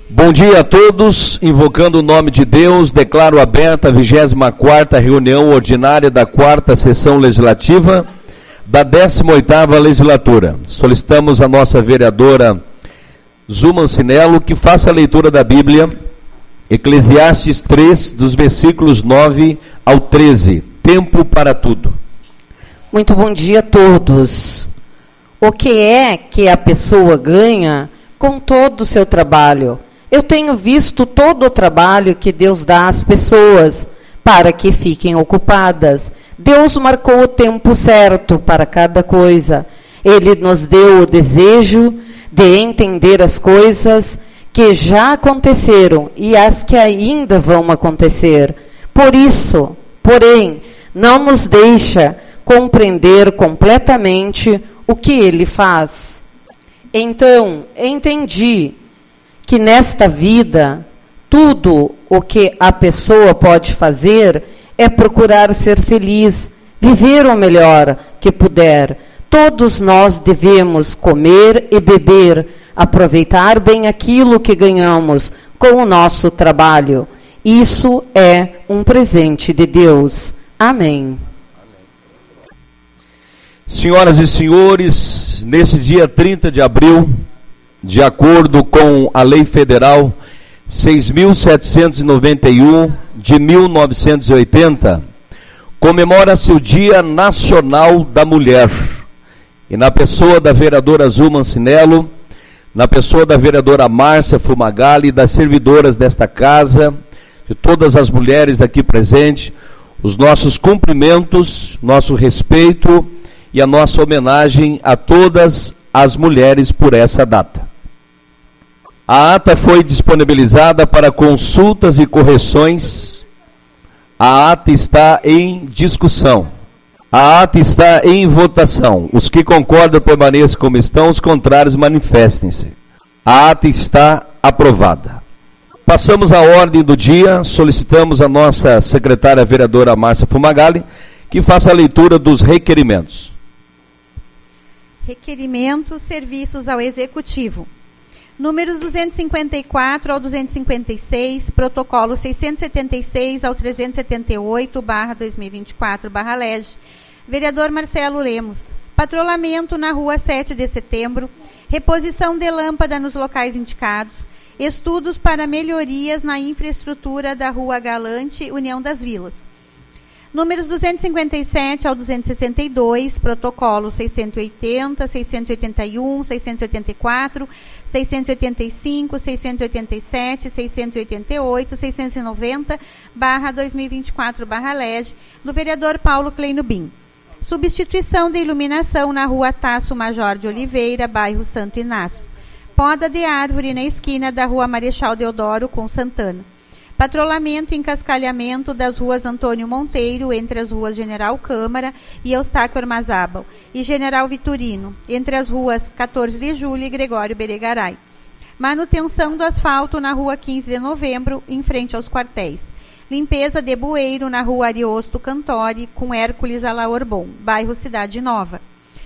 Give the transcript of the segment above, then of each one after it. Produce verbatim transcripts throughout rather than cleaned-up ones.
Bom dia a todos, invocando o nome de Deus, declaro aberta a vigésima quarta reunião ordinária da quarta sessão legislativa da décima oitava legislatura. Solicitamos a nossa vereadora Zuma Ancinello que faça a leitura da Bíblia, Eclesiastes três, dos versículos nove ao treze, tempo para tudo. Muito bom dia a todos. O que é que a pessoa ganha com todo o seu trabalho? Eu tenho visto todo o trabalho que Deus dá às pessoas para que fiquem ocupadas. Deus marcou o tempo certo para cada coisa. Ele nos deu o desejo de entender as coisas que já aconteceram e as que ainda vão acontecer. Por isso, porém, não nos deixa compreender completamente o que Ele faz. Então, entendi que nesta vida, tudo o que a pessoa pode fazer é procurar ser feliz, viver o melhor que puder. Todos nós devemos comer e beber, aproveitar bem aquilo que ganhamos com o nosso trabalho. Isso é um presente de Deus. Amém. Senhoras e senhores, nesse dia trinta de abril, de acordo com a Lei Federal seis mil setecentos e noventa e um de mil novecentos e oitenta, comemora-se o Dia Nacional da Mulher. E na pessoa da vereadora Zuma Ancinello, na pessoa da vereadora Márcia Fumagalli, das servidoras desta casa, de todas as mulheres aqui presentes, os nossos cumprimentos, nosso respeito e a nossa homenagem a todas as mulheres por essa data. A ata foi disponibilizada para consultas e correções. A ata está em discussão. A ata está em votação. Os que concordam permaneçam como estão, os contrários manifestem-se. A ata está aprovada. Passamos à ordem do dia. Solicitamos a nossa secretária vereadora Márcia Fumagalli que faça a leitura dos requerimentos. Requerimentos, serviços ao Executivo. Números duzentos e cinquenta e quatro ao duzentos e cinquenta e seis, protocolo seiscentos e setenta e seis ao trezentos e setenta e oito, barra dois mil e vinte e quatro, barra L E G. Vereador Marcelo Lemos. Patrulhamento na rua sete de setembro, reposição de lâmpada nos locais indicados, estudos para melhorias na infraestrutura da rua Galante, União das Vilas. Números duzentos e cinquenta e sete ao duzentos e sessenta e dois, protocolo seiscentos e oitenta, seiscentos e oitenta e um, seiscentos e oitenta e quatro, seiscentos e oitenta e cinco, seiscentos e oitenta e sete, seiscentos e oitenta e oito, seiscentos e noventa, barra dois mil e vinte e quatro, barra L E G, do vereador Paulo Kleino Bim. Substituição de iluminação na rua Tasso Major de Oliveira, bairro Santo Inácio. Poda de árvore na esquina da rua Marechal Deodoro com Santana. Patrulhamento e encascalhamento das ruas Antônio Monteiro, entre as ruas General Câmara e Eustáquio Armazábal, e General Vitorino, entre as ruas quatorze de julho e Gregório Beregaray. Manutenção do asfalto na rua quinze de novembro, em frente aos quartéis. Limpeza de bueiro na rua Ariosto Cantori, com Hércules Alaorbon, bairro Cidade Nova.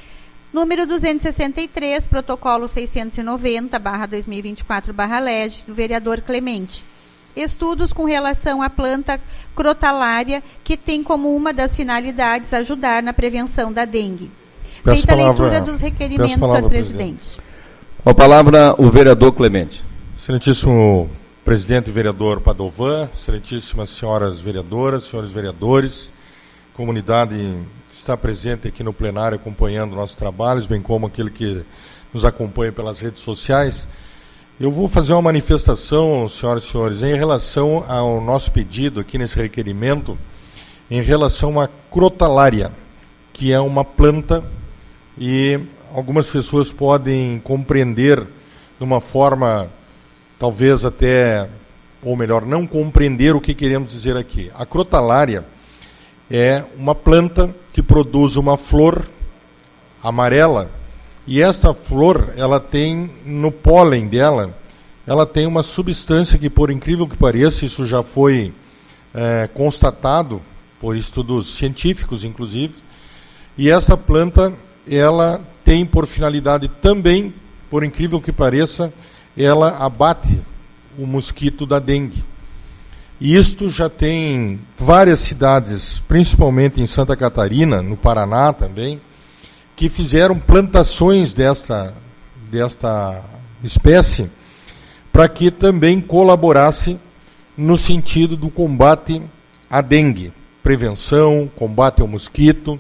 Número duzentos e sessenta e três, protocolo seiscentos e noventa, barra dois mil e vinte e quatro, barra L E G, do vereador Clemente. Estudos com relação à planta crotalária, que tem como uma das finalidades ajudar na prevenção da dengue. Peço Feita palavra, a leitura dos requerimentos, palavra, senhor presidente. presidente. Com a palavra, o vereador Clemente. Excelentíssimo presidente e vereador Padovan, excelentíssimas senhoras vereadoras, senhores vereadores, comunidade que está presente aqui no plenário acompanhando nossos trabalhos, bem como aquele que nos acompanha pelas redes sociais. Eu vou fazer uma manifestação, senhoras e senhores, em relação ao nosso pedido aqui nesse requerimento, em relação à crotalária, que é uma planta e algumas pessoas podem compreender de uma forma, talvez até, ou melhor, não compreender o que queremos dizer aqui. A crotalária é uma planta que produz uma flor amarela, e esta flor, ela tem, no pólen dela, ela tem uma substância que, por incrível que pareça, isso já foi é, constatado por estudos científicos, inclusive, e essa planta, ela tem por finalidade também, por incrível que pareça, ela abate o mosquito da dengue. E isto já tem várias cidades, principalmente em Santa Catarina, no Paraná também, que fizeram plantações desta, desta espécie para que também colaborasse no sentido do combate à dengue, prevenção, combate ao mosquito,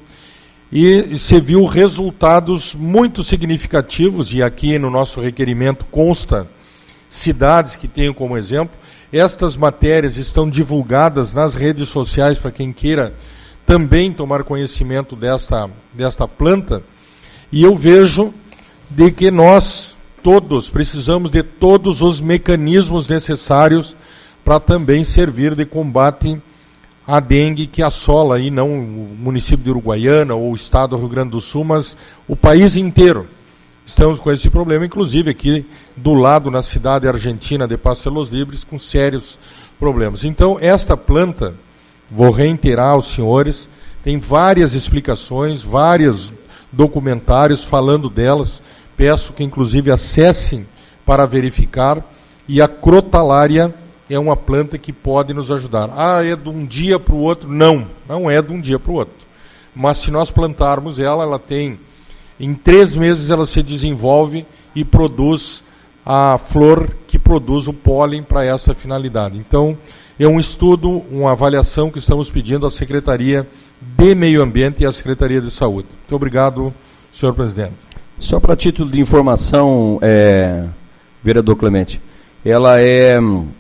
e se viu resultados muito significativos, e aqui no nosso requerimento consta cidades que tenho como exemplo. Estas matérias estão divulgadas nas redes sociais para quem queira também tomar conhecimento desta, desta planta, e eu vejo de que nós todos precisamos de todos os mecanismos necessários para também servir de combate à dengue que assola aí não o município de Uruguaiana ou o estado do Rio Grande do Sul, mas o país inteiro. Estamos com esse problema, inclusive aqui do lado na cidade argentina de Paso de los Libres, com sérios problemas. Então, esta planta, vou reiterar aos senhores, tem várias explicações, vários documentários falando delas. Peço que inclusive acessem para verificar. E a crotalária é uma planta que pode nos ajudar. Ah, é de um dia para o outro? Não, não é de um dia para o outro. Mas se nós plantarmos ela, ela tem, em três meses ela se desenvolve e produz a flor que produz o pólen para essa finalidade. Então, é um estudo, uma avaliação que estamos pedindo à Secretaria de Meio Ambiente e à Secretaria de Saúde. Muito obrigado, senhor presidente. Só para título de informação, é, vereador Clemente, ela é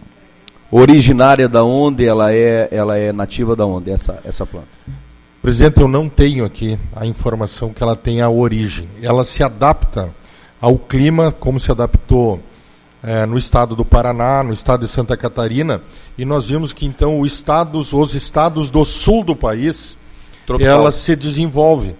originária da onde? Ela é, ela é nativa da onde, essa, essa planta? Presidente, eu não tenho aqui a informação que ela tem a origem. Ela se adapta ao clima, como se adaptou é, no estado do Paraná, no estado de Santa Catarina, e nós vimos que então os estados, os estados do sul do país, tropical, ela se desenvolve.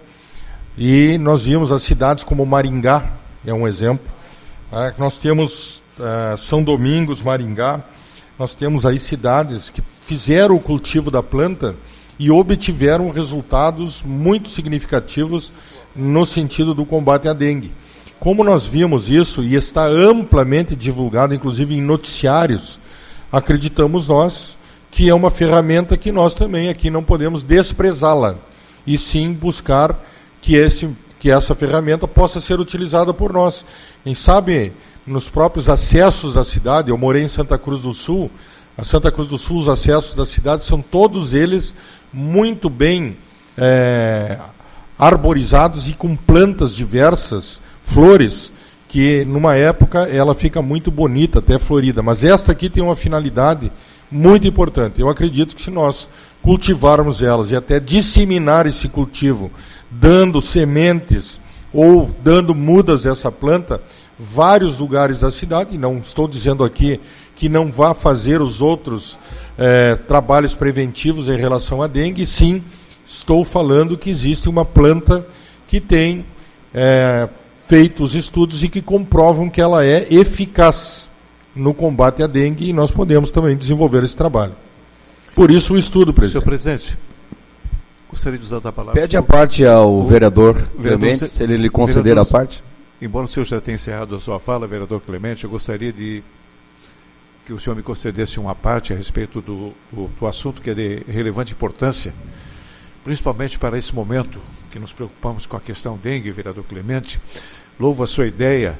E nós vimos as cidades como Maringá, é um exemplo. É, nós temos é, São Domingos, Maringá, nós temos aí cidades que fizeram o cultivo da planta e obtiveram resultados muito significativos no sentido do combate à dengue. Como nós vimos isso, e está amplamente divulgado, inclusive em noticiários, acreditamos nós que é uma ferramenta que nós também aqui não podemos desprezá-la, e sim buscar que, esse, que essa ferramenta possa ser utilizada por nós. Quem sabe, nos próprios acessos da cidade, eu morei em Santa Cruz do Sul, a Santa Cruz do Sul, os acessos da cidade são todos eles muito bem é, arborizados e com plantas diversas, flores, que numa época ela fica muito bonita, até florida. Mas esta aqui tem uma finalidade muito importante. Eu acredito que se nós cultivarmos elas e até disseminar esse cultivo, dando sementes ou dando mudas dessa planta, vários lugares da cidade, e não estou dizendo aqui que não vá fazer os outros é, trabalhos preventivos em relação à dengue, sim, estou falando que existe uma planta que tem é, feito os estudos e que comprovam que ela é eficaz no combate à dengue, e nós podemos também desenvolver esse trabalho. Por isso o estudo, presidente. Senhor presidente, gostaria de usar a palavra. Pede a parte ao o vereador, vereador Clemente, se ele lhe conceder vereador, a parte. Embora o senhor já tenha encerrado a sua fala, vereador Clemente, eu gostaria de que o senhor me concedesse uma parte a respeito do, do, do assunto que é de relevante importância, principalmente para esse momento que nos preocupamos com a questão dengue, vereador Clemente. Louvo a sua ideia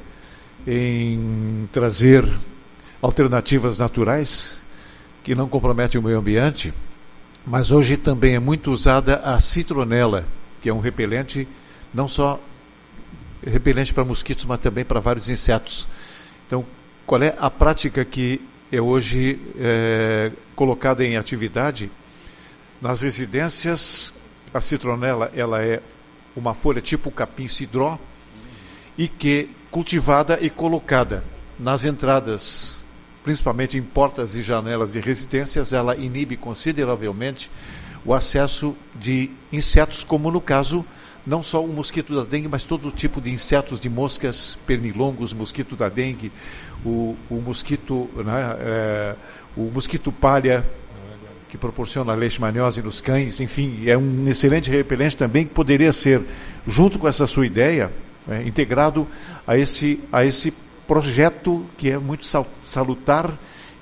em trazer alternativas naturais que não comprometem o meio ambiente, mas hoje também é muito usada a citronela, que é um repelente, não só repelente para mosquitos, mas também para vários insetos. Então, qual é a prática que é hoje é, colocada em atividade? Nas residências, a citronela ela é uma folha tipo capim-cidró, e que, cultivada e colocada nas entradas, principalmente em portas e janelas de residências, ela inibe consideravelmente o acesso de insetos, como no caso, não só o mosquito da dengue, mas todo tipo de insetos, de moscas, pernilongos, mosquito da dengue, o, o mosquito, né, é, o mosquito palha, que proporciona leishmaniose nos cães, enfim, é um excelente repelente também, que poderia ser, junto com essa sua ideia, é, integrado a esse, a esse projeto que é muito salutar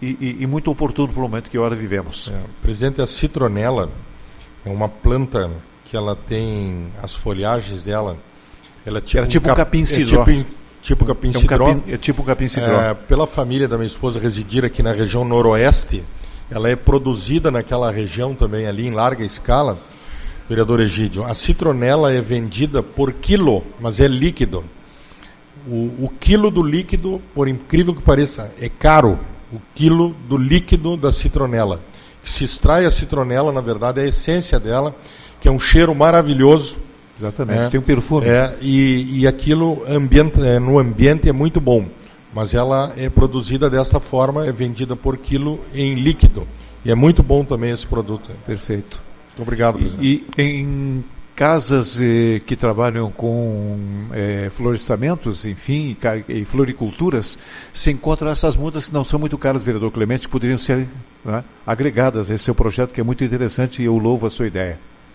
e, e, e muito oportuno para o momento que agora vivemos. É, presidente, a citronela é uma planta que ela tem as folhagens dela, ela é tipo, Era tipo um um capim-cidró. É tipo, tipo capim-cidró. É, um capim, é tipo um capim-cidró. É, pela família da minha esposa residir aqui na região noroeste, ela é produzida naquela região também ali em larga escala, vereador Egídio. A citronela é vendida por quilo, mas é líquido. O, o quilo do líquido, por incrível que pareça, é caro. O quilo do líquido da citronela. Se extrai a citronela, na verdade, é a essência dela, que é um cheiro maravilhoso. Exatamente, é, tem um perfume. É, e, e aquilo ambiente, é, no ambiente é muito bom. Mas ela é produzida desta forma, é vendida por quilo em líquido. E é muito bom também esse produto. Perfeito. Muito obrigado, presidente. E, e em casas eh, que trabalham com eh, florestamentos, enfim, e floriculturas, se encontram essas mudas que não são muito caras, vereador Clemente, que poderiam ser, né, agregadas a esse seu projeto, que é muito interessante, e eu louvo a sua ideia.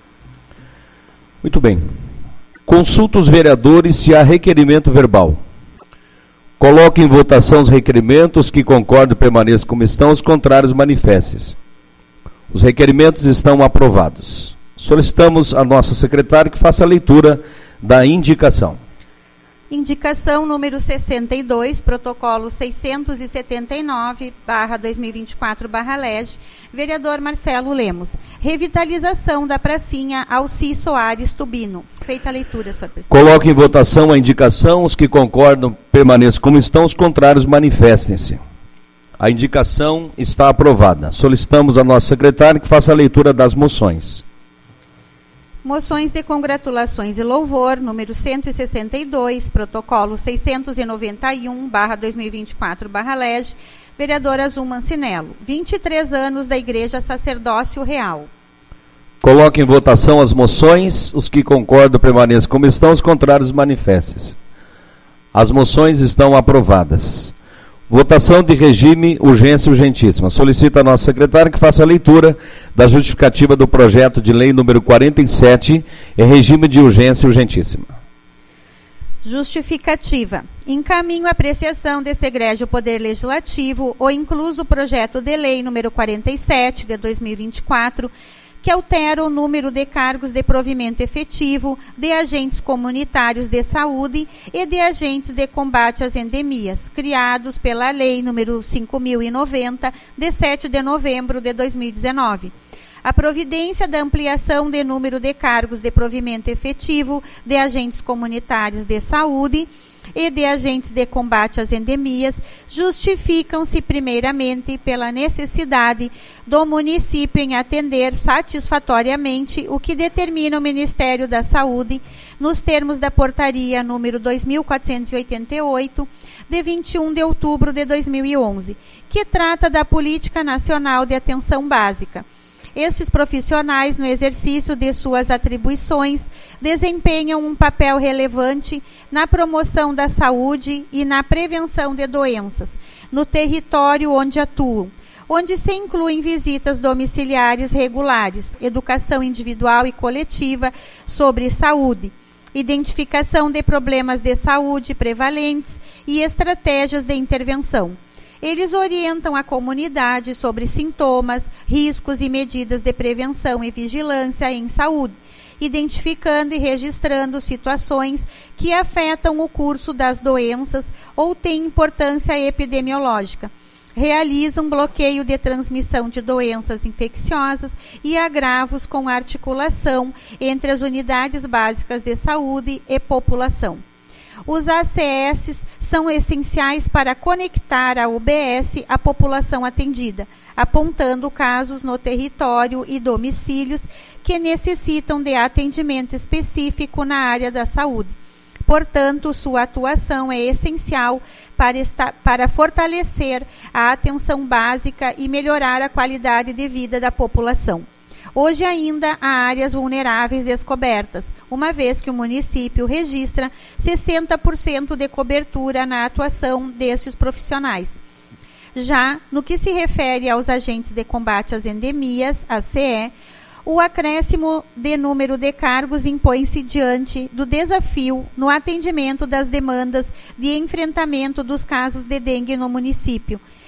Muito bem. Consulta os vereadores se há requerimento verbal. Coloque em votação os requerimentos, que concordam permaneçam como estão, os contrários manifestem-se. Os requerimentos estão aprovados. Solicitamos a nossa secretária que faça a leitura da indicação. Indicação número sessenta e dois, protocolo seiscentos e setenta e nove, barra dois mil e vinte e quatro, barra L E G, vereador Marcelo Lemos. Revitalização da pracinha Alci Soares Tubino. Feita a leitura, senhor presidente. Coloque em votação a indicação, os que concordam permaneçam como estão, os contrários manifestem-se. A indicação está aprovada. Solicitamos a nossa secretária que faça a leitura das moções. Moções de congratulações e louvor, número cento e sessenta e dois, protocolo seiscentos e noventa e um, barra dois mil e vinte e quatro, barra L E G, vereador Azul Mancinello, vinte e três anos da Igreja Sacerdócio Real. Coloque em votação as moções, os que concordam permaneçam como estão, os contrários manifestem-se. As moções estão aprovadas. Votação de regime urgência urgentíssima. Solicita a nossa secretária que faça a leitura da justificativa do projeto de lei número quarenta e sete, em regime de urgência urgentíssima. Justificativa. Encaminho a apreciação desse egrégio Poder Legislativo o incluso projeto de lei número quarenta e sete, de dois mil e vinte e quatro, que altera o número de cargos de provimento efetivo de agentes comunitários de saúde e de agentes de combate às endemias, criados pela Lei número cinco mil e noventa, de sete de novembro de dois mil e dezenove. A providência da ampliação de número de cargos de provimento efetivo de agentes comunitários de saúde e de agentes de combate às endemias justificam-se primeiramente pela necessidade do município em atender satisfatoriamente o que determina o Ministério da Saúde nos termos da portaria número dois mil quatrocentos e oitenta e oito, de vinte e um de outubro de dois mil e onze, que trata da Política Nacional de Atenção Básica. Estes profissionais, no exercício de suas atribuições, desempenham um papel relevante na promoção da saúde e na prevenção de doenças, no território onde atuam, onde se incluem visitas domiciliares regulares, educação individual e coletiva sobre saúde, identificação de problemas de saúde prevalentes e estratégias de intervenção. Eles orientam a comunidade sobre sintomas, riscos e medidas de prevenção e vigilância em saúde, identificando e registrando situações que afetam o curso das doenças ou têm importância epidemiológica. Realizam bloqueio de transmissão de doenças infecciosas e agravos com articulação entre as unidades básicas de saúde e população. Os A C S são essenciais para conectar a U B S à população atendida, apontando casos no território e domicílios que necessitam de atendimento específico na área da saúde. Portanto, sua atuação é essencial para, esta, para fortalecer a atenção básica e melhorar a qualidade de vida da população. Hoje ainda há áreas vulneráveis descobertas, uma vez que o município registra sessenta por cento de cobertura na atuação destes profissionais. Já no que se refere aos agentes de combate às endemias, A C E, o acréscimo de número de cargos impõe-se diante do desafio no atendimento das demandas de enfrentamento dos casos de dengue no município,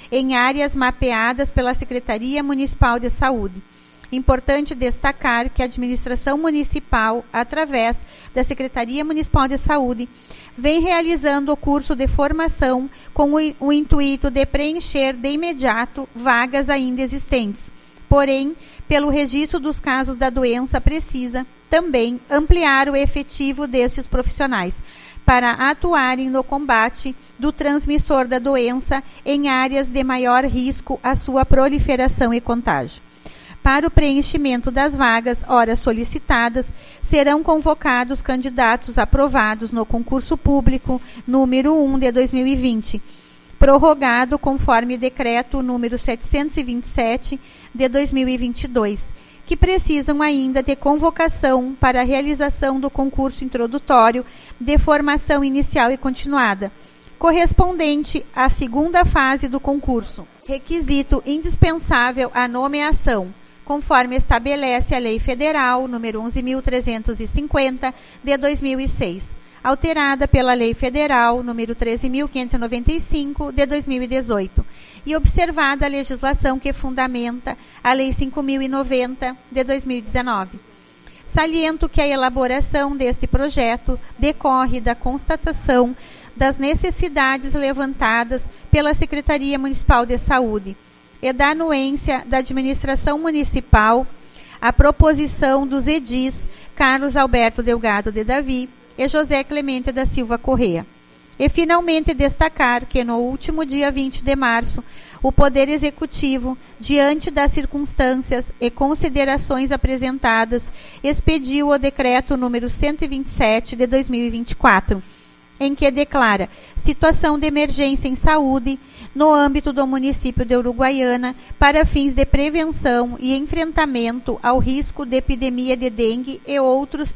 em áreas mapeadas pela Secretaria Municipal de Saúde. Importante destacar que a administração municipal, através da Secretaria Municipal de Saúde, vem realizando o curso de formação com o, o intuito de preencher de imediato vagas ainda existentes. Porém, pelo registro dos casos da doença, precisa também ampliar o efetivo destes profissionais para atuarem no combate do transmissor da doença em áreas de maior risco à sua proliferação e contágio. Para o preenchimento das vagas, ora solicitadas, serão convocados candidatos aprovados no concurso público número um de dois mil e vinte, prorrogado conforme decreto número setecentos e vinte e sete de dois mil e vinte e dois, que precisam ainda de convocação para a realização do concurso introdutório de formação inicial e continuada, correspondente à segunda fase do concurso, requisito indispensável à nomeação, conforme estabelece a Lei Federal número onze mil trezentos e cinquenta de dois mil e seis, alterada pela Lei Federal número treze mil quinhentos e noventa e cinco de dois mil e dezoito, e observada a legislação que fundamenta a Lei cinco mil e noventa de dois mil e dezenove. Saliento que a elaboração deste projeto decorre da constatação das necessidades levantadas pela Secretaria Municipal de Saúde e da anuência da administração municipal à proposição dos edis Carlos Alberto Delgado de Davi e José Clemente da Silva Correa. E, finalmente, destacar que, no último dia vinte de março, o Poder Executivo, diante das circunstâncias e considerações apresentadas, expediu o decreto número cento e vinte e sete de dois mil e vinte e quatro, em que declara situação de emergência em saúde no âmbito do município de Uruguaiana para fins de prevenção e enfrentamento ao risco de epidemia de dengue e outros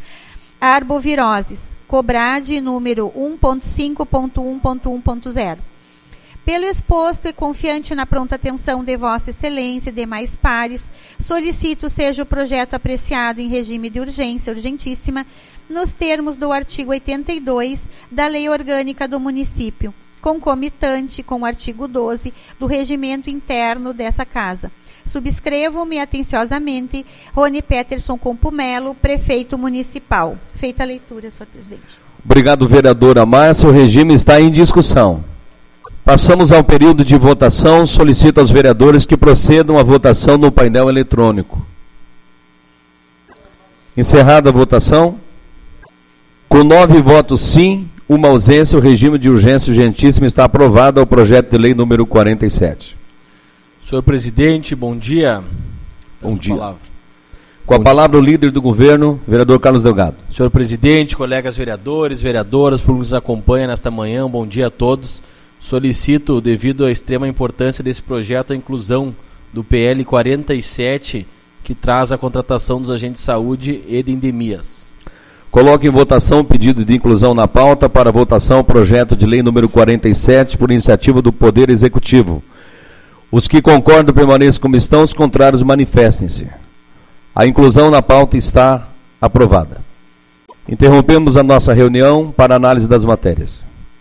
arboviroses, COBRAD número um ponto cinco ponto um ponto um ponto zero. Pelo exposto e confiante na pronta atenção de Vossa Excelência e demais pares, solicito seja o projeto apreciado em regime de urgência urgentíssima, nos termos do artigo oitenta e dois da Lei Orgânica do Município, concomitante com o artigo doze do Regimento Interno dessa Casa. Subscrevo-me atenciosamente, Rony Peterson Compumelo, Prefeito Municipal. Feita a leitura, senhor presidente. Obrigado, vereadora Márcia. O regime está em discussão. Passamos ao período de votação. Solicito aos vereadores que procedam à votação no painel eletrônico. Encerrada a votação. Com nove votos sim, uma ausência, o regime de urgência urgentíssima está aprovado ao projeto de lei número quarenta e sete. Senhor presidente, bom dia. Bom Essa dia. Palavra. Com a bom palavra dia. O líder do governo, vereador Carlos Delgado. Senhor presidente, colegas vereadores, vereadoras, público que nos acompanha nesta manhã, bom dia a todos. Solicito, devido à extrema importância desse projeto, a inclusão do P L quarenta e sete, que traz a contratação dos agentes de saúde e de endemias. Coloco em votação o pedido de inclusão na pauta para votação o projeto de lei número quarenta e sete, por iniciativa do Poder Executivo. Os que concordam permaneçam como estão, os contrários manifestem-se. A inclusão na pauta está aprovada. Interrompemos a nossa reunião para análise das matérias.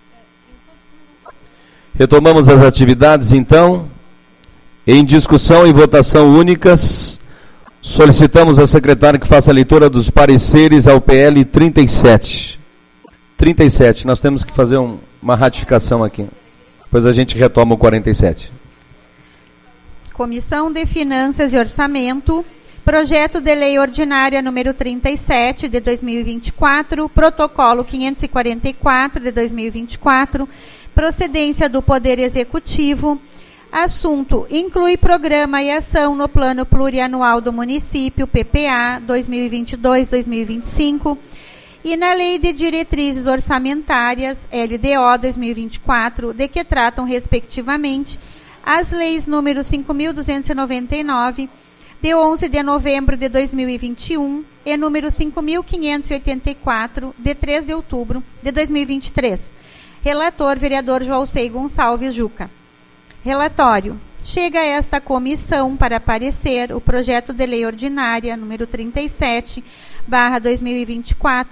Retomamos as atividades, então. Em discussão e votação únicas, solicitamos à secretária que faça a leitura dos pareceres ao P L trinta e sete. trinta e sete, nós temos que fazer um, uma ratificação aqui. Depois a gente retoma o quarenta e sete. Comissão de Finanças e Orçamento, projeto de lei ordinária número trinta e sete de dois mil e vinte e quatro, protocolo quinhentos e quarenta e quatro de dois mil e vinte e quatro, procedência do Poder Executivo. Assunto: inclui programa e ação no Plano Plurianual do Município, P P A, dois mil e vinte e dois a dois mil e vinte e cinco, e na Lei de Diretrizes Orçamentárias, L D O dois mil e vinte e quatro, de que tratam, respectivamente, as leis número cinco mil duzentos e noventa e nove, de onze de novembro de dois mil e vinte e um, e número cinco mil quinhentos e oitenta e quatro, de três de outubro de dois mil e vinte e três. Relator, vereador Joalcei Gonçalves Juca. Relatório. Chega a esta comissão para parecer o projeto de lei ordinária número trinta e sete, barra dois mil e vinte e quatro,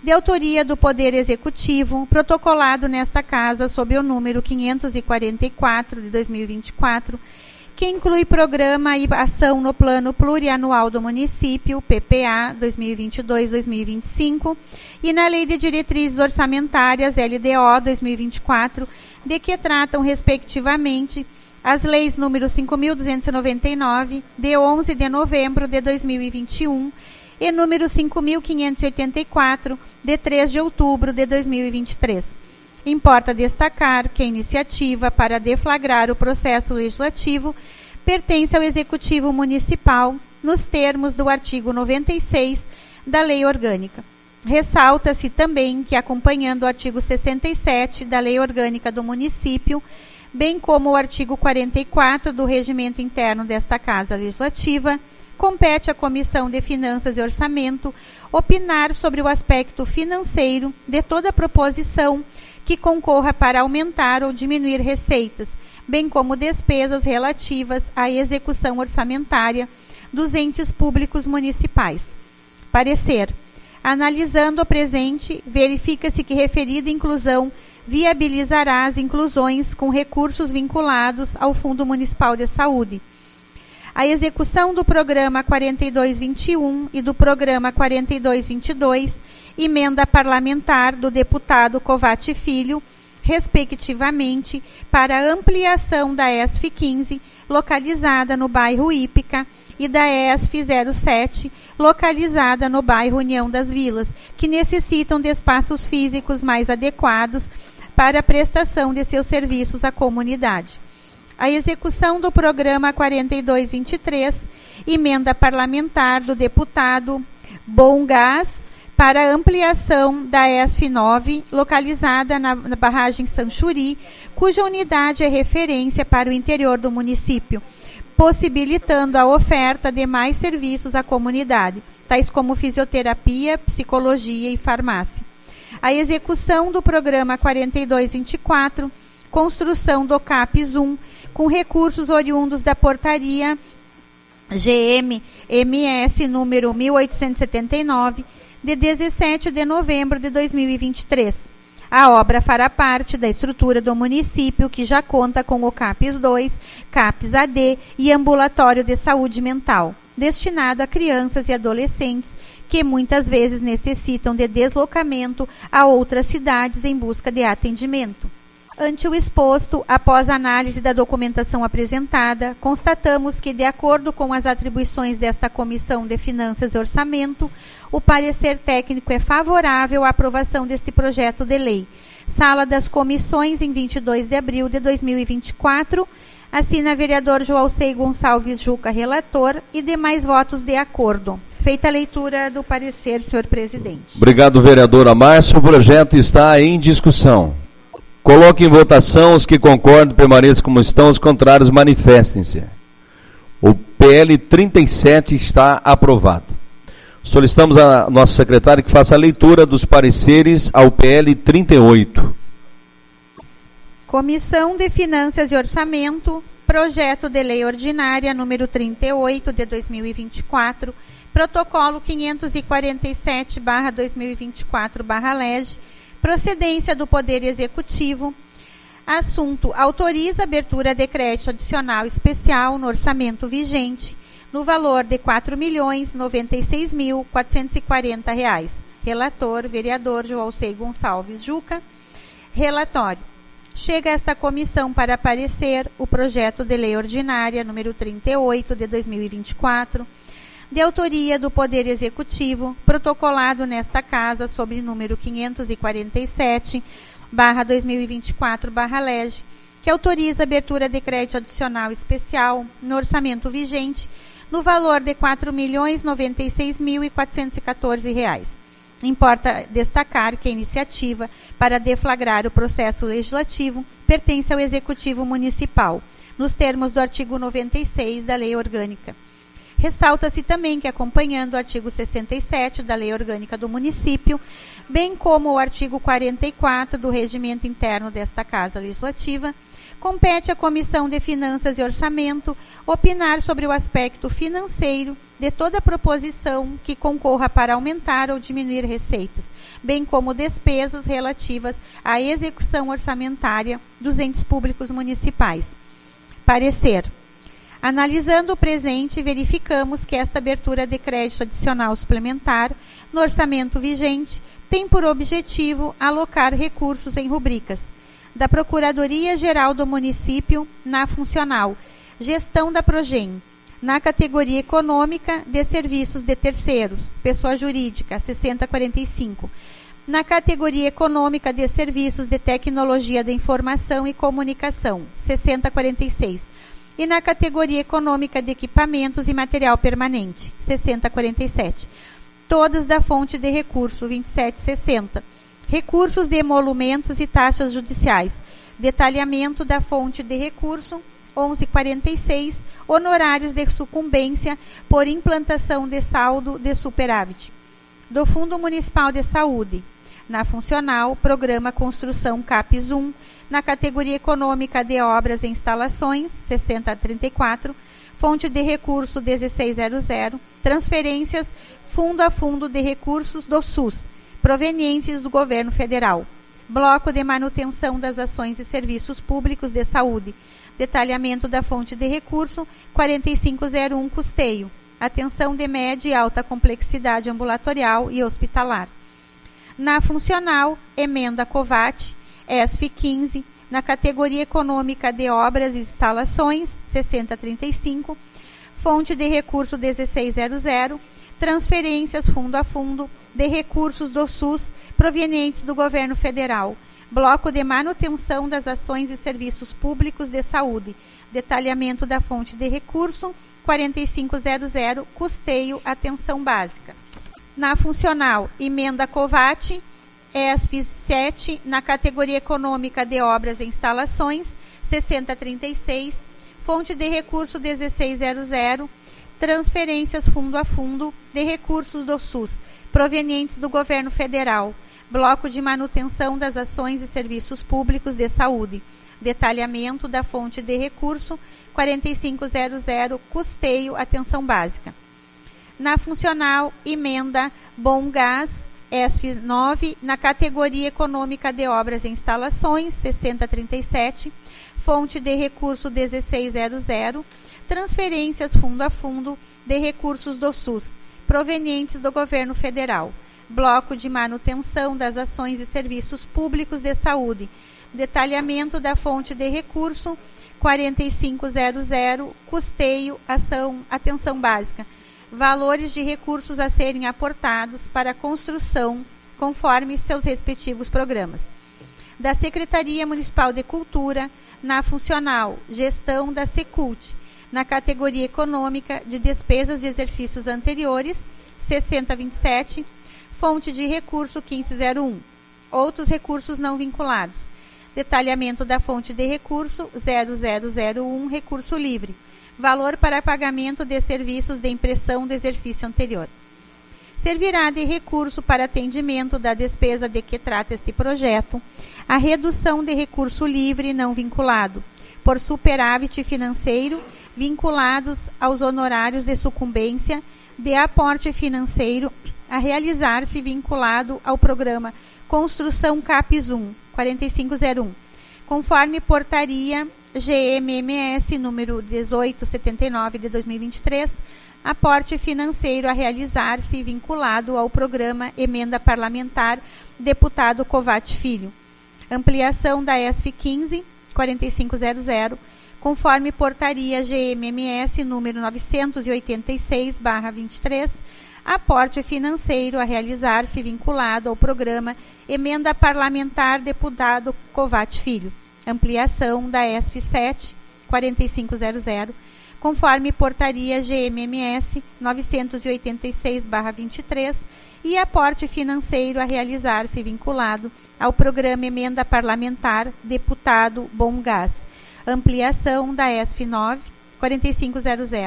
de autoria do Poder Executivo, protocolado nesta Casa sob o número quinhentos e quarenta e quatro de dois mil e vinte e quatro, que inclui programa e ação no Plano Plurianual do Município, P P A dois mil e vinte e dois a dois mil e vinte e cinco, e na Lei de Diretrizes Orçamentárias, L D O dois mil e vinte e quatro, de que tratam, respectivamente, as leis número cinco mil duzentos e noventa e nove, de onze de novembro de dois mil e vinte e um, e número cinco mil quinhentos e oitenta e quatro, de três de outubro de dois mil e vinte e três. Importa destacar que a iniciativa para deflagrar o processo legislativo pertence ao Executivo Municipal, nos termos do artigo noventa e seis da Lei Orgânica. Ressalta-se também que, acompanhando o artigo sessenta e sete da Lei Orgânica do Município, bem como o artigo quarenta e quatro do Regimento Interno desta Casa Legislativa, compete à Comissão de Finanças e Orçamento opinar sobre o aspecto financeiro de toda proposição que concorra para aumentar ou diminuir receitas, bem como despesas relativas à execução orçamentária dos entes públicos municipais. Parecer. Analisando o presente, verifica-se que referida inclusão viabilizará as inclusões com recursos vinculados ao Fundo Municipal de Saúde. A execução do Programa quarenta e dois vinte e um e do Programa quarenta e dois vinte e dois, emenda parlamentar do deputado Covatti Filho, respectivamente, para a ampliação da E S F quinze, localizada no bairro Ípica, e da E S F zero sete, localizada no bairro União das Vilas, que necessitam de espaços físicos mais adequados para a prestação de seus serviços à comunidade. A execução do Programa quarenta e dois vinte e três, emenda parlamentar do deputado Bom Gás, para a ampliação da E S F nove, localizada na, na barragem Sanchuri, cuja unidade é referência para o interior do município, possibilitando a oferta de mais serviços à comunidade, tais como fisioterapia, psicologia e farmácia. A execução do Programa quarenta e dois vinte e quatro, construção do CAPES um, com recursos oriundos da portaria G M M S número mil oitocentos e setenta e nove, de dezessete de novembro de dois mil e vinte e três. A obra fará parte da estrutura do município, que já conta com o CAPES dois, CAPES A D e Ambulatório de Saúde Mental, destinado a crianças e adolescentes que muitas vezes necessitam de deslocamento a outras cidades em busca de atendimento. Ante o exposto, após análise da documentação apresentada, constatamos que, de acordo com as atribuições desta Comissão de Finanças e Orçamento, o parecer técnico é favorável à aprovação deste projeto de lei. Sala das Comissões, em vinte e dois de abril de dois mil e vinte e quatro, assina vereador Joalcei Gonçalves Juca, relator, e demais votos de acordo. Feita a leitura do parecer, senhor presidente. Obrigado, vereadora Márcia. O projeto está em discussão. Coloque em votação os que concordam, permaneçam como estão, os contrários manifestem-se. O P L trinta e sete está aprovado. Solicitamos a nossa secretária que faça a leitura dos pareceres ao P L trinta e oito. Comissão de Finanças e Orçamento, projeto de lei ordinária número trinta e oito de dois mil e vinte e quatro, protocolo quinhentos e quarenta e sete barra dois mil e vinte e quatro barra L E G, procedência do Poder Executivo. Assunto: autoriza abertura de crédito adicional especial no orçamento vigente, no valor de quatro milhões noventa e seis mil quatrocentos e quarenta reais. Relator, vereador Joalcei Gonçalves Juca. Relatório. Chega a esta comissão para parecer o projeto de lei ordinária número trinta e oito de dois mil e vinte e quatro, de autoria do Poder Executivo, protocolado nesta Casa sob o número quinhentos e quarenta e sete barra dois mil e vinte e quatro barra L E G, que autoriza a abertura de crédito adicional especial no orçamento vigente no valor de quatro milhões noventa e seis mil quatrocentos e quatorze reais. Importa destacar que a iniciativa para deflagrar o processo legislativo pertence ao Executivo Municipal, nos termos do artigo noventa e seis da Lei Orgânica. Ressalta-se também que, acompanhando o artigo sessenta e sete da Lei Orgânica do Município, bem como o artigo quarenta e quatro do Regimento Interno desta Casa Legislativa, compete à Comissão de Finanças e Orçamento opinar sobre o aspecto financeiro de toda proposição que concorra para aumentar ou diminuir receitas, bem como despesas relativas à execução orçamentária dos entes públicos municipais. Parecer. Analisando o presente, verificamos que esta abertura de crédito adicional suplementar no orçamento vigente tem por objetivo alocar recursos em rubricas da Procuradoria-Geral do Município na funcional Gestão da Progem, na categoria econômica de serviços de terceiros, pessoa jurídica, sessenta quarenta e cinco, na categoria econômica de serviços de tecnologia da informação e comunicação, sessenta quarenta e seis, e na categoria econômica de equipamentos e material permanente, sessenta quarenta e sete, todas da fonte de recurso, vinte e sete sessenta, recursos de emolumentos e taxas judiciais, detalhamento da fonte de recurso, onze quarenta e seis, honorários de sucumbência por implantação de saldo de superávit, do Fundo Municipal de Saúde, na funcional, Programa Construção CAPES um, na categoria econômica de obras e instalações, sessenta trinta e quatro, fonte de recurso dezesseis zero zero, transferências fundo a fundo de recursos do SUS, provenientes do Governo Federal, bloco de manutenção das ações e serviços públicos de saúde, detalhamento da fonte de recurso, quarenta e cinco zero um, custeio, atenção de média e alta complexidade ambulatorial e hospitalar. Na funcional, emenda COVAT, E S F quinze, na categoria econômica de obras e instalações, sessenta trinta e cinco, fonte de recurso dezesseis zero zero, transferências fundo a fundo de recursos do SUS provenientes do Governo Federal, bloco de manutenção das ações e serviços públicos de saúde, detalhamento da fonte de recurso, quarenta e cinco zero zero, custeio, atenção básica. Na funcional, emenda COVAT, E S F sete, na categoria econômica de obras e instalações, sessenta trinta e seis, fonte de recurso dezesseis zero zero, transferências fundo a fundo de recursos do SUS, provenientes do Governo Federal, bloco de manutenção das ações e serviços públicos de saúde, detalhamento da fonte de recurso, quarenta e cinco zero zero, custeio, atenção básica. Na funcional, emenda Bom Gás, E S F nove, na categoria econômica de obras e instalações, sessenta trinta e sete, fonte de recurso dezesseis zero zero, transferências fundo a fundo de recursos do SUS, provenientes do Governo Federal, bloco de manutenção das ações e serviços públicos de saúde, detalhamento da fonte de recurso, quarenta e cinco zero zero, custeio, ação, atenção básica, valores de recursos a serem aportados para a construção, conforme seus respectivos programas. Da Secretaria Municipal de Cultura, na funcional, gestão da Secult, na categoria econômica de despesas de exercícios anteriores, sessenta vinte e sete, fonte de recurso quinze zero um, outros recursos não vinculados, detalhamento da fonte de recurso zero zero zero um, recurso livre, valor para pagamento de serviços de impressão do exercício anterior. Servirá de recurso para atendimento da despesa de que trata este projeto a redução de recurso livre não vinculado, por superávit financeiro vinculados aos honorários de sucumbência de aporte financeiro a realizar-se vinculado ao programa Construção CAPES um, quarenta e cinco zero um, conforme portaria G M M S número dezoito setenta e nove de dois mil e vinte e três, aporte financeiro a realizar-se vinculado ao programa Emenda Parlamentar Deputado Covat Filho. Ampliação da E S F quinze, quarenta e cinco zero zero, conforme portaria G M M S número novecentos e oitenta e seis barra vinte e três, aporte financeiro a realizar-se vinculado ao programa Emenda Parlamentar Deputado Covat Filho. Ampliação da E S F sete, quarenta e cinco zero zero, conforme portaria G M M S novecentos e oitenta e seis barra vinte e três, e aporte financeiro a realizar-se vinculado ao programa Emenda Parlamentar Deputado Bom Gás. Ampliação da E S F nove, quarenta e cinco zero zero,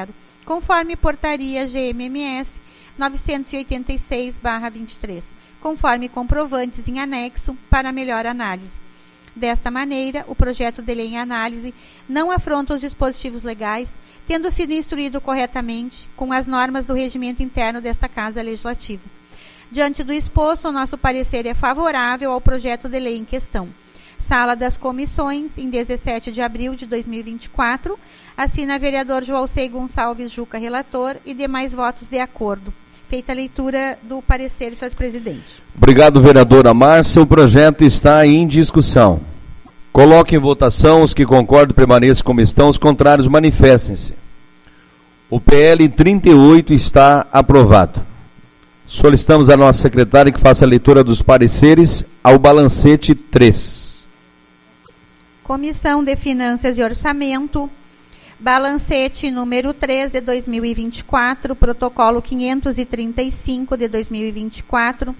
conforme portaria G M M S novecentos e oitenta e seis barra vinte e três, conforme comprovantes em anexo para melhor análise. Desta maneira, o projeto de lei em análise não afronta os dispositivos legais, tendo sido instruído corretamente com as normas do regimento interno desta Casa Legislativa. Diante do exposto, o nosso parecer é favorável ao projeto de lei em questão. Sala das Comissões, em dezessete de abril de dois mil e vinte e quatro, assina vereador Joalcei Gonçalves Juca, relator, e demais votos de acordo. Feita a leitura do parecer, senhor presidente. Obrigado, vereadora Márcia. O projeto está em discussão. Coloque em votação. Os que concordam permaneçam como estão, os contrários manifestem-se. O P L trinta e oito está aprovado. Solicitamos à nossa secretária que faça a leitura dos pareceres ao balancete três. Comissão de Finanças e Orçamento, balancete número três de dois mil e vinte e quatro, protocolo quinhentos e trinta e cinco de dois mil e vinte e quatro,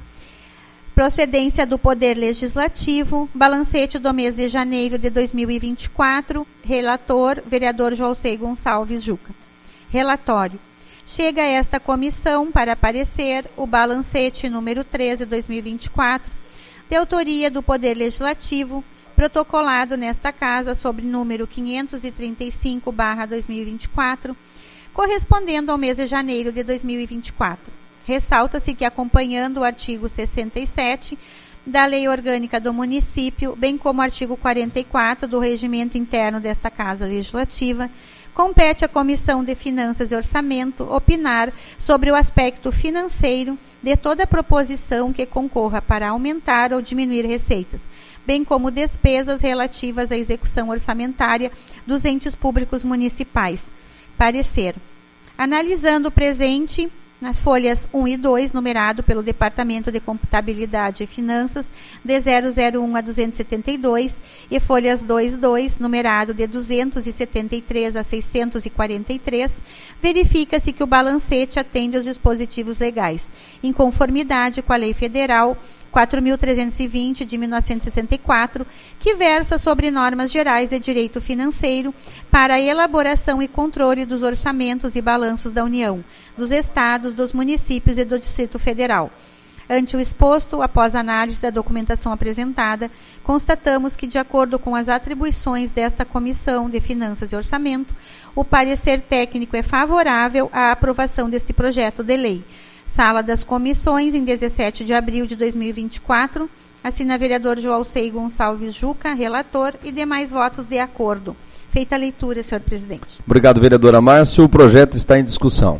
procedência do Poder Legislativo, balancete do mês de janeiro de dois mil e vinte e quatro, relator, vereador Joalcei Gonçalves Juca. Relatório. Chega a esta comissão para parecer o balancete número três de dois mil e vinte e quatro, de autoria do Poder Legislativo, protocolado nesta Casa sobre número quinhentos e trinta e cinco barra dois mil e vinte e quatro, correspondendo ao mês de janeiro de dois mil e vinte e quatro. Ressalta-se que, acompanhando o artigo sessenta e sete da Lei Orgânica do Município, bem como o artigo quarenta e quatro do Regimento Interno desta Casa Legislativa, compete à Comissão de Finanças e Orçamento opinar sobre o aspecto financeiro de toda proposição que concorra para aumentar ou diminuir receitas, bem como despesas relativas à execução orçamentária dos entes públicos municipais. Parecer. Analisando o presente, nas folhas um e dois, numerado pelo Departamento de Contabilidade e Finanças, de zero zero um a duzentos e setenta e dois, e folhas dois e dois, numerado de duzentos e setenta e três a seiscentos e quarenta e três, verifica-se que o balancete atende aos dispositivos legais, em conformidade com a Lei Federal quatro mil trezentos e vinte, de mil novecentos e sessenta e quatro, que versa sobre normas gerais de direito financeiro para a elaboração e controle dos orçamentos e balanços da União, dos Estados, dos municípios e do Distrito Federal. Ante o exposto, após análise da documentação apresentada, constatamos que, de acordo com as atribuições desta Comissão de Finanças e Orçamento, o parecer técnico é favorável à aprovação deste projeto de lei. Sala das Comissões, em dezessete de abril de dois mil e vinte e quatro, assina vereador Joalcei Gonçalves Juca, relator, e demais votos de acordo. Feita a leitura, senhor presidente. Obrigado, vereadora Márcia. O projeto está em discussão.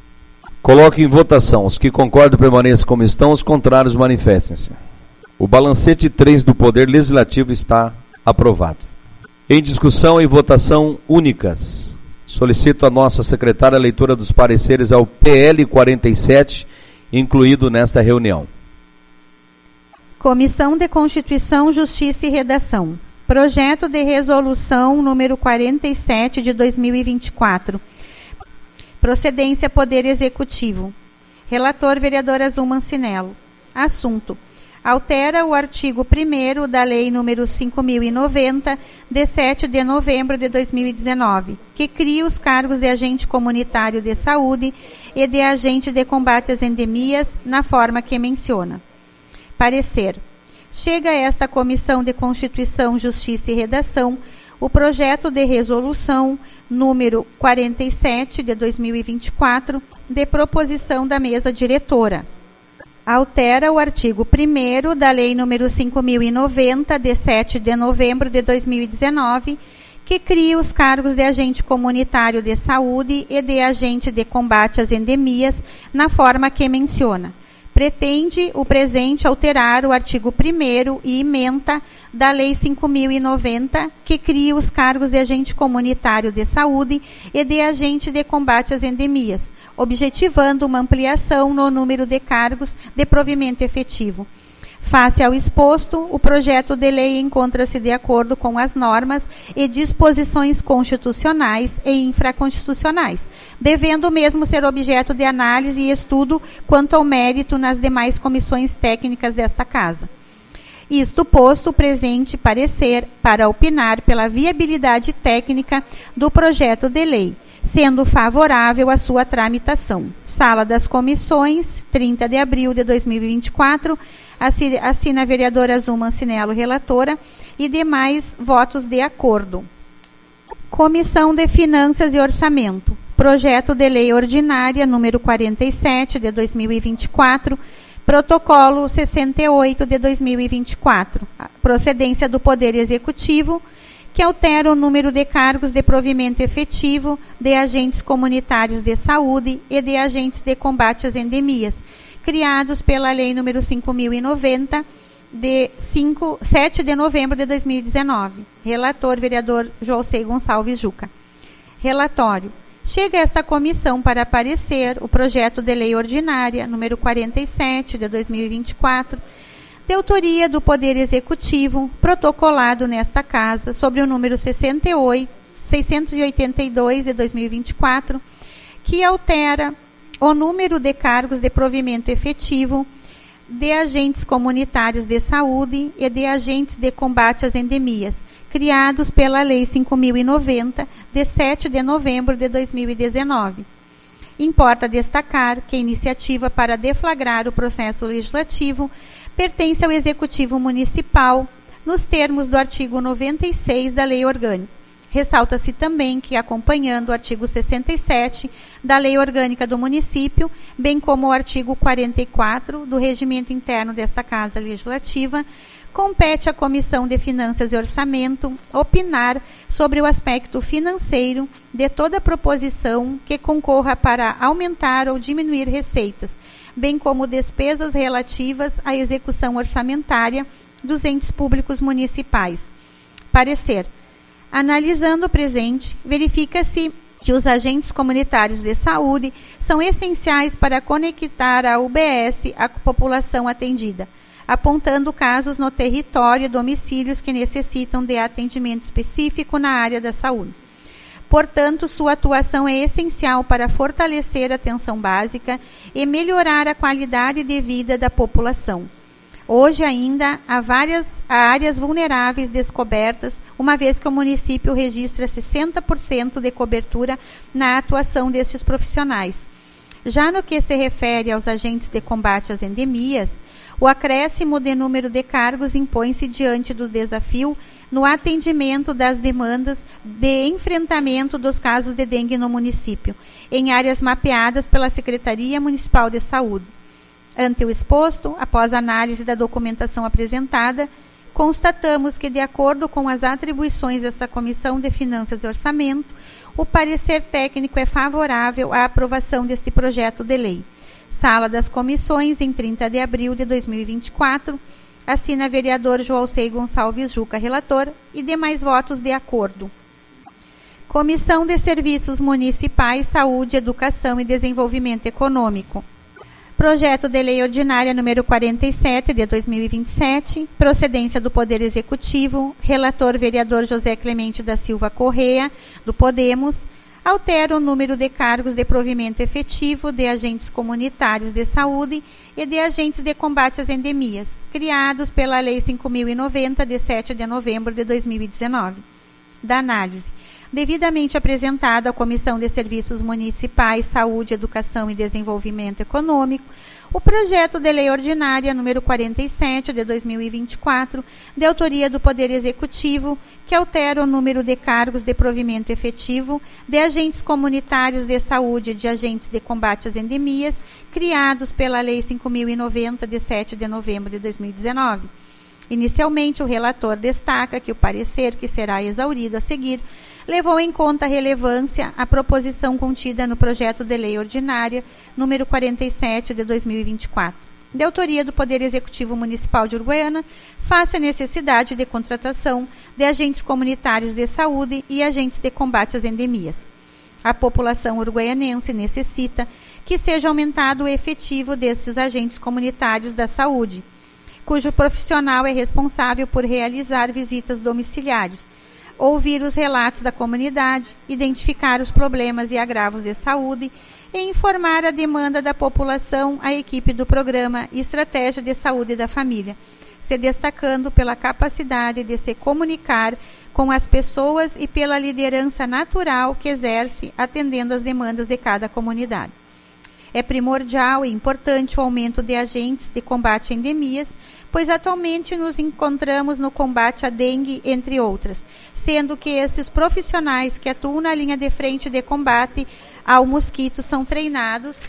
Coloque em votação. Os que concordam permaneçam como estão, os contrários manifestem-se. O balancete três do Poder Legislativo está aprovado. Em discussão e votação únicas. Solicito a nossa secretária a leitura dos pareceres ao P L quarenta e sete, incluído nesta reunião. Comissão de Constituição, Justiça e Redação. Projeto de Resolução número quarenta e sete de dois mil e vinte e quatro. Procedência Poder Executivo. Relator, vereador Azul Mancinello. Assunto. Altera o artigo primeiro da Lei número cinco mil e noventa, de sete de novembro de dois mil e dezenove, que cria os cargos de agente comunitário de saúde e de agente de combate às endemias, na forma que menciona. Parecer. Chega a esta Comissão de Constituição, Justiça e Redação o projeto de resolução número quarenta e sete de dois mil e vinte e quatro, de proposição da mesa diretora. Altera o artigo primeiro da Lei número cinco mil e noventa, de sete de novembro de dois mil e dezenove, que cria os cargos de agente comunitário de saúde e de agente de combate às endemias, na forma que menciona. Pretende o presente alterar o artigo primeiro e ementa da Lei cinco mil e noventa, que cria os cargos de agente comunitário de saúde e de agente de combate às endemias, objetivando uma ampliação no número de cargos de provimento efetivo. Face ao exposto, o projeto de lei encontra-se de acordo com as normas e disposições constitucionais e infraconstitucionais, devendo mesmo ser objeto de análise e estudo quanto ao mérito nas demais comissões técnicas desta Casa. Isto posto, o presente parecer para opinar pela viabilidade técnica do projeto de lei, sendo favorável a sua tramitação. Sala das Comissões, trinta de abril de dois mil e vinte e quatro, assina a vereadora Azul Mancinello, relatora, e demais votos de acordo. Comissão de Finanças e Orçamento. Projeto de Lei Ordinária número quarenta e sete de dois mil e vinte e quatro, Protocolo sessenta e oito de dois mil e vinte e quatro, procedência do Poder Executivo, que altera o número de cargos de provimento efetivo de agentes comunitários de saúde e de agentes de combate às endemias, criados pela Lei número cinco mil e noventa, de cinco, sete de novembro de dois mil e dezenove. Relator, vereador Joalcei Gonçalves Juca. Relatório. Chega a esta comissão para parecer o projeto de lei ordinária, número quarenta e sete, de dois mil e vinte e quatro, de autoria do Poder Executivo, protocolado nesta Casa, sobre o número sessenta e oito, seiscentos e oitenta e dois, de dois mil e vinte e quatro, que altera o número de cargos de provimento efetivo de agentes comunitários de saúde e de agentes de combate às endemias, criados pela Lei cinco mil e noventa, de sete de novembro de dois mil e dezenove. Importa destacar que a iniciativa para deflagrar o processo legislativo pertence ao Executivo Municipal, nos termos do artigo noventa e seis da Lei Orgânica. Ressalta-se também que, acompanhando o artigo sessenta e sete da Lei Orgânica do Município, bem como o artigo quarenta e quatro do Regimento Interno desta Casa Legislativa, compete à Comissão de Finanças e Orçamento opinar sobre o aspecto financeiro de toda proposição que concorra para aumentar ou diminuir receitas, bem como despesas relativas à execução orçamentária dos entes públicos municipais. Parecer. Analisando o presente, verifica-se que os agentes comunitários de saúde são essenciais para conectar a U B S à população atendida, apontando casos no território e domicílios que necessitam de atendimento específico na área da saúde. Portanto, sua atuação é essencial para fortalecer a atenção básica e melhorar a qualidade de vida da população. Hoje ainda há várias há áreas vulneráveis descobertas, uma vez que o município registra sessenta por cento de cobertura na atuação destes profissionais. Já no que se refere aos agentes de combate às endemias, o acréscimo de número de cargos impõe-se diante do desafio no atendimento das demandas de enfrentamento dos casos de dengue no município, em áreas mapeadas pela Secretaria Municipal de Saúde. Ante o exposto, após análise da documentação apresentada, constatamos que, de acordo com as atribuições dessa Comissão de Finanças e Orçamento, o parecer técnico é favorável à aprovação deste projeto de lei. Sala das Comissões, em trinta de abril de dois mil e vinte e quatro, assina vereador Joalcei Gonçalves Juca, relator, e demais votos de acordo. Comissão de Serviços Municipais, Saúde, Educação e Desenvolvimento Econômico. Projeto de Lei Ordinária número quarenta e sete, de dois mil e vinte e sete, procedência do Poder Executivo, relator vereador José Clemente da Silva Correa, do Podemos, altera o número de cargos de provimento efetivo de agentes comunitários de saúde e de agentes de combate às endemias, criados pela Lei cinco mil e noventa, de sete de novembro de dois mil e dezenove. Da análise. Devidamente apresentado à Comissão de Serviços Municipais, Saúde, Educação e Desenvolvimento Econômico, o projeto de lei ordinária número quarenta e sete, de dois mil e vinte e quatro, de autoria do Poder Executivo, que altera o número de cargos de provimento efetivo de agentes comunitários de saúde e de agentes de combate às endemias, criados pela Lei cinco mil e noventa, de sete de novembro de dois mil e dezenove. Inicialmente, o relator destaca que o parecer, que será exaurido a seguir, levou em conta a relevância a proposição contida no projeto de lei ordinária número quarenta e sete, de dois mil e vinte e quatro, de autoria do Poder Executivo Municipal de Uruguaiana, face à necessidade de contratação de agentes comunitários de saúde e agentes de combate às endemias. A população uruguaianense necessita que seja aumentado o efetivo destes agentes comunitários da saúde, cujo profissional é responsável por realizar visitas domiciliares, ouvir os relatos da comunidade, identificar os problemas e agravos de saúde e informar a demanda da população à equipe do Programa Estratégia de Saúde da Família, se destacando pela capacidade de se comunicar com as pessoas e pela liderança natural que exerce, atendendo às demandas de cada comunidade. É primordial e importante o aumento de agentes de combate a endemias, pois atualmente nos encontramos no combate à dengue, entre outras, sendo que esses profissionais que atuam na linha de frente de combate ao mosquito são treinados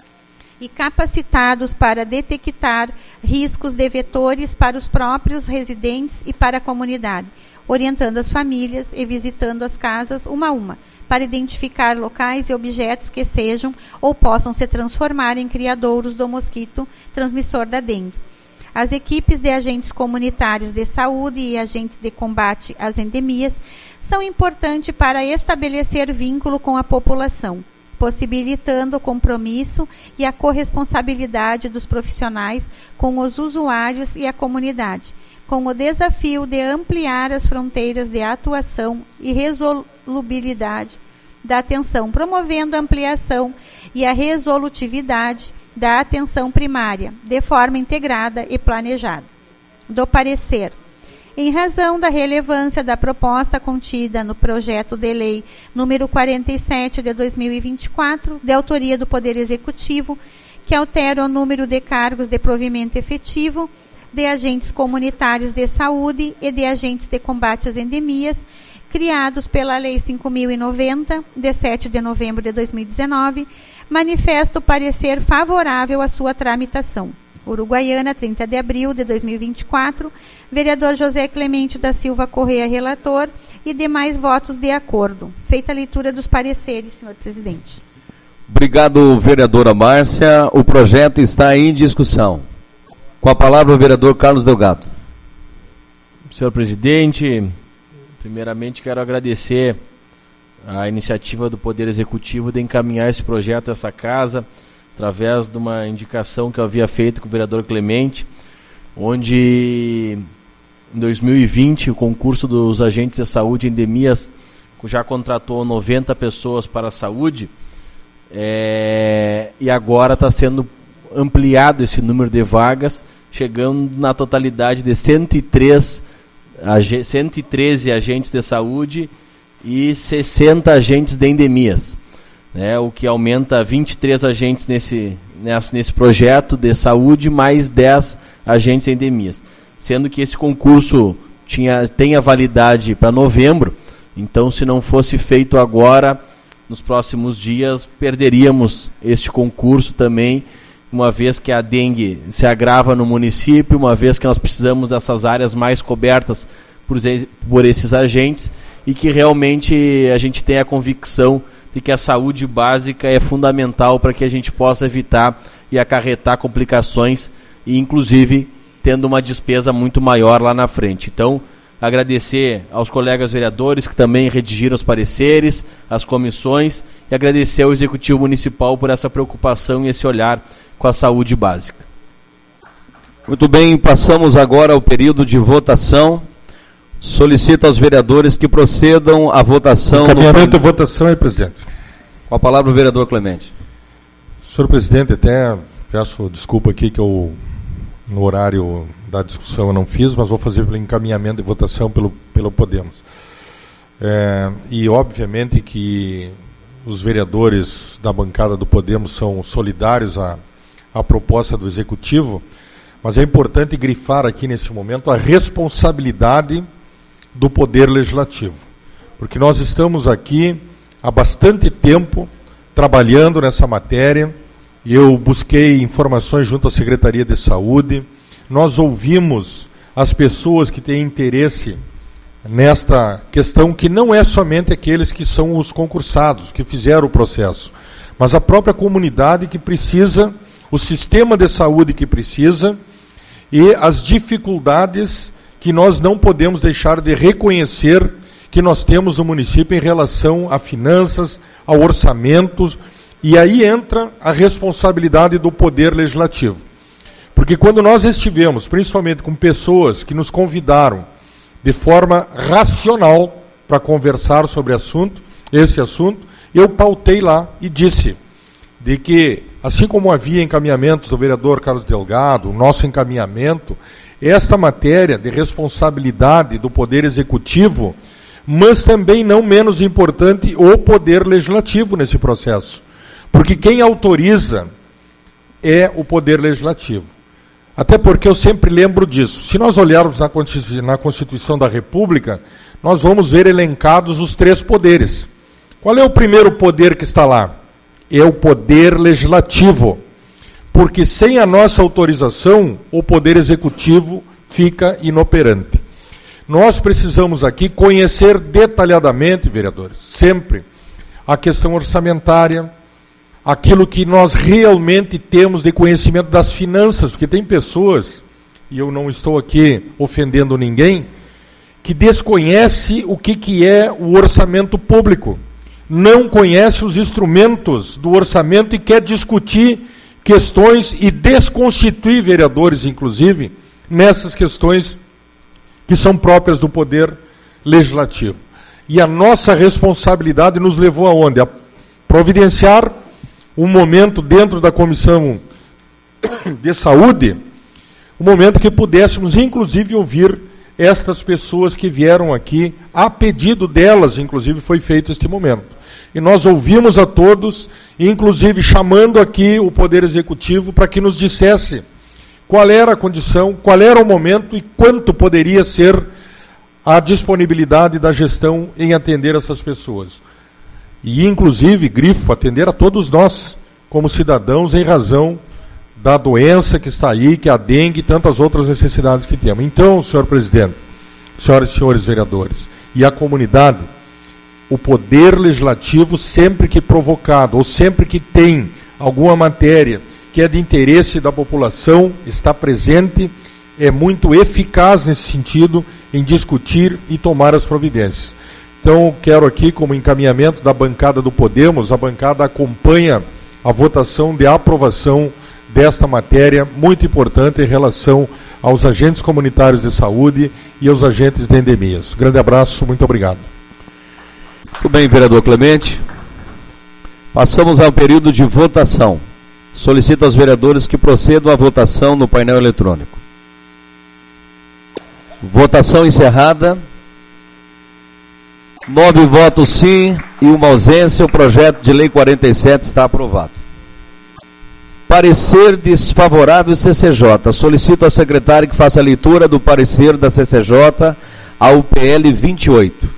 e capacitados para detectar riscos de vetores para os próprios residentes e para a comunidade, orientando as famílias e visitando as casas uma a uma, para identificar locais e objetos que sejam ou possam se transformar em criadouros do mosquito transmissor da dengue. As equipes de agentes comunitários de saúde e agentes de combate às endemias são importantes para estabelecer vínculo com a população, possibilitando o compromisso e a corresponsabilidade dos profissionais com os usuários e a comunidade, com o desafio de ampliar as fronteiras de atuação e resolubilidade da atenção, promovendo a ampliação e a resolutividade da atenção primária, de forma integrada e planejada. Do parecer, em razão da relevância da proposta contida no projeto de lei número quarenta e sete de dois mil e vinte e quatro, de autoria do Poder Executivo, que altera o número de cargos de provimento efetivo de agentes comunitários de saúde e de agentes de combate às endemias, criados pela Lei cinco mil e noventa, de sete de novembro de dois mil e dezenove, manifesta o parecer favorável à sua tramitação. Uruguaiana, trinta de abril de dois mil e vinte e quatro, vereador José Clemente da Silva Correia, relator, e demais votos de acordo. Feita a leitura dos pareceres, senhor presidente. Obrigado, vereadora Márcia. O projeto está em discussão. Com a palavra o vereador Carlos Delgado. Senhor presidente, primeiramente quero agradecer a iniciativa do Poder Executivo de encaminhar esse projeto a essa casa, através de uma indicação que eu havia feito com o vereador Clemente, onde em dois mil e vinte o concurso dos agentes de saúde em endemias já contratou noventa pessoas para a saúde, é, e agora está sendo ampliado esse número de vagas, chegando na totalidade de cento e três, cento e treze agentes de saúde e sessenta agentes de endemias, né, o que aumenta vinte e três agentes nesse, nesse, nesse projeto de saúde, mais dez agentes de endemias, sendo que esse concurso tinha, tem a validade para novembro, então se não fosse feito agora, nos próximos dias, perderíamos este concurso também, uma vez que a dengue se agrava no município, uma vez que nós precisamos dessas áreas mais cobertas por, por esses agentes, e que realmente a gente tem a convicção de que a saúde básica é fundamental para que a gente possa evitar e acarretar complicações, e inclusive tendo uma despesa muito maior lá na frente. Então, agradecer aos colegas vereadores que também redigiram os pareceres, as comissões, e agradecer ao Executivo Municipal por essa preocupação e esse olhar com a saúde básica. Muito bem, passamos agora ao período de votação. Solicito aos vereadores que procedam à votação. Encaminhamento no... de votação, aí, presidente. Com a palavra o vereador Clemente. Senhor presidente, até peço desculpa aqui que eu, no horário da discussão eu não fiz, mas vou fazer pelo encaminhamento de votação pelo, pelo Podemos. É, e obviamente que os vereadores da bancada do Podemos são solidários à, à proposta do Executivo, mas é importante grifar aqui nesse momento a responsabilidade do Poder Legislativo, porque nós estamos aqui há bastante tempo trabalhando nessa matéria, e eu busquei informações junto à Secretaria de Saúde, nós ouvimos as pessoas que têm interesse nesta questão, que não é somente aqueles que são os concursados, que fizeram o processo, mas a própria comunidade que precisa, o sistema de saúde que precisa, e as dificuldades que nós não podemos deixar de reconhecer que nós temos no município em relação a finanças, a orçamentos, e aí entra a responsabilidade do Poder Legislativo. Porque quando nós estivemos, principalmente com pessoas que nos convidaram de forma racional para conversar sobre assunto, esse assunto, eu pautei lá e disse de que, assim como havia encaminhamentos do vereador Carlos Delgado, o nosso encaminhamento esta matéria de responsabilidade do Poder Executivo, mas também, não menos importante, o Poder Legislativo nesse processo. Porque quem autoriza é o Poder Legislativo. Até porque eu sempre lembro disso. Se nós olharmos na Constituição, na Constituição da República, nós vamos ver elencados os três poderes. Qual é o primeiro poder que está lá? É o Poder Legislativo. Porque sem a nossa autorização, o Poder Executivo fica inoperante. Nós precisamos aqui conhecer detalhadamente, vereadores, sempre, a questão orçamentária, aquilo que nós realmente temos de conhecimento das finanças, porque tem pessoas, e eu não estou aqui ofendendo ninguém, que desconhece o que, que é o orçamento público, não conhece os instrumentos do orçamento e quer discutir questões e desconstituir vereadores, inclusive, nessas questões que são próprias do Poder Legislativo. E a nossa responsabilidade nos levou aonde? A providenciar um momento dentro da Comissão de Saúde, um momento que pudéssemos, inclusive, ouvir estas pessoas que vieram aqui, a pedido delas, inclusive, foi feito este momento. E nós ouvimos a todos, inclusive chamando aqui o Poder Executivo para que nos dissesse qual era a condição, qual era o momento e quanto poderia ser a disponibilidade da gestão em atender essas pessoas. E, inclusive, grifo, atender a todos nós, como cidadãos, em razão da doença que está aí, que é a dengue e tantas outras necessidades que temos. Então, senhor presidente, senhoras e senhores vereadores, e a comunidade, o Poder Legislativo, sempre que provocado, ou sempre que tem alguma matéria que é de interesse da população, está presente, é muito eficaz nesse sentido, em discutir e tomar as providências. Então, quero aqui, como encaminhamento da bancada do Podemos, a bancada acompanha a votação de aprovação desta matéria, muito importante em relação aos agentes comunitários de saúde e aos agentes de endemias. Grande abraço, muito obrigado. Muito bem, vereador Clemente. Passamos ao período de votação. Solicito aos vereadores que procedam à votação no painel eletrônico. Votação encerrada. Nove votos sim e uma ausência. O projeto de lei quarenta e sete está aprovado. Parecer desfavorável C C J. Solicito ao secretário que faça a leitura do parecer da C C J ao P L vinte e oito.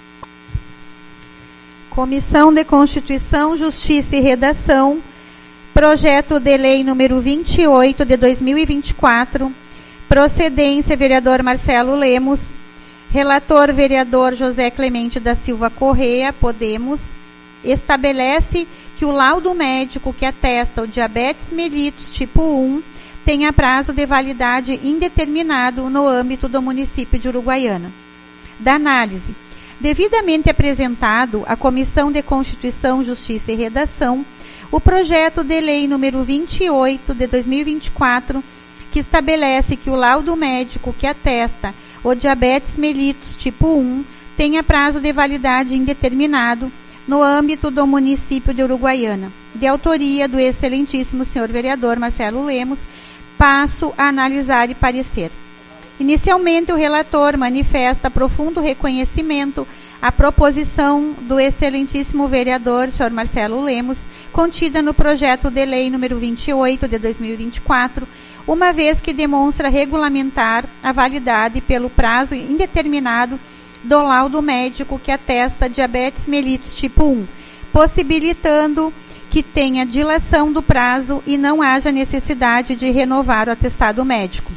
Comissão de Constituição, Justiça e Redação, projeto de lei número vinte e oito de dois mil e vinte e quatro, procedência vereador Marcelo Lemos, relator vereador José Clemente da Silva Correa, Podemos, estabelece que o laudo médico que atesta o diabetes mellitus tipo um tenha prazo de validade indeterminado no âmbito do município de Uruguaiana. Da análise, devidamente apresentado à Comissão de Constituição, Justiça e Redação, o projeto de lei número vinte e oito de dois mil e vinte e quatro, que estabelece que o laudo médico que atesta o diabetes mellitus tipo um tenha prazo de validade indeterminado no âmbito do município de Uruguaiana, de autoria do excelentíssimo senhor vereador Marcelo Lemos, passo a analisar e parecer. Inicialmente, o relator manifesta profundo reconhecimento à proposição do excelentíssimo vereador, senhor Marcelo Lemos, contida no projeto de lei número vinte e oito de dois mil e vinte e quatro, uma vez que demonstra regulamentar a validade pelo prazo indeterminado do laudo médico que atesta diabetes mellitus tipo um, possibilitando que tenha dilação do prazo e não haja necessidade de renovar o atestado médico.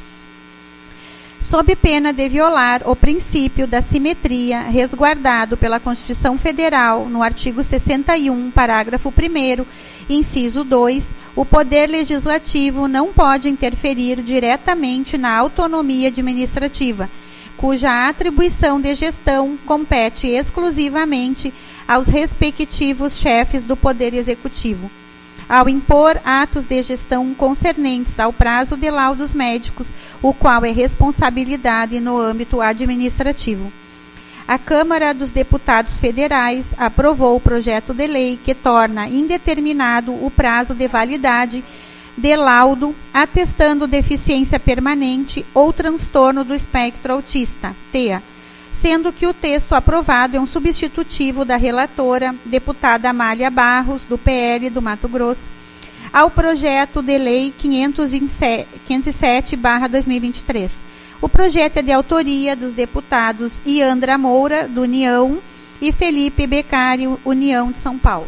Sob pena de violar o princípio da simetria resguardado pela Constituição Federal no artigo sessenta e um, parágrafo primeiro, inciso dois, o Poder Legislativo não pode interferir diretamente na autonomia administrativa, cuja atribuição de gestão compete exclusivamente aos respectivos chefes do Poder Executivo, ao impor atos de gestão concernentes ao prazo de laudos médicos, o qual é responsabilidade no âmbito administrativo. A Câmara dos Deputados Federais aprovou o projeto de lei que torna indeterminado o prazo de validade de laudo atestando deficiência permanente ou transtorno do espectro autista, T E A, sendo que o texto aprovado é um substitutivo da relatora, deputada Amália Barros, do P L do Mato Grosso, ao projeto de lei quinhentos e sete barra dois mil e vinte e três. O projeto é de autoria dos deputados Iandra Moura, do União, e Felipe Beccari, União de São Paulo.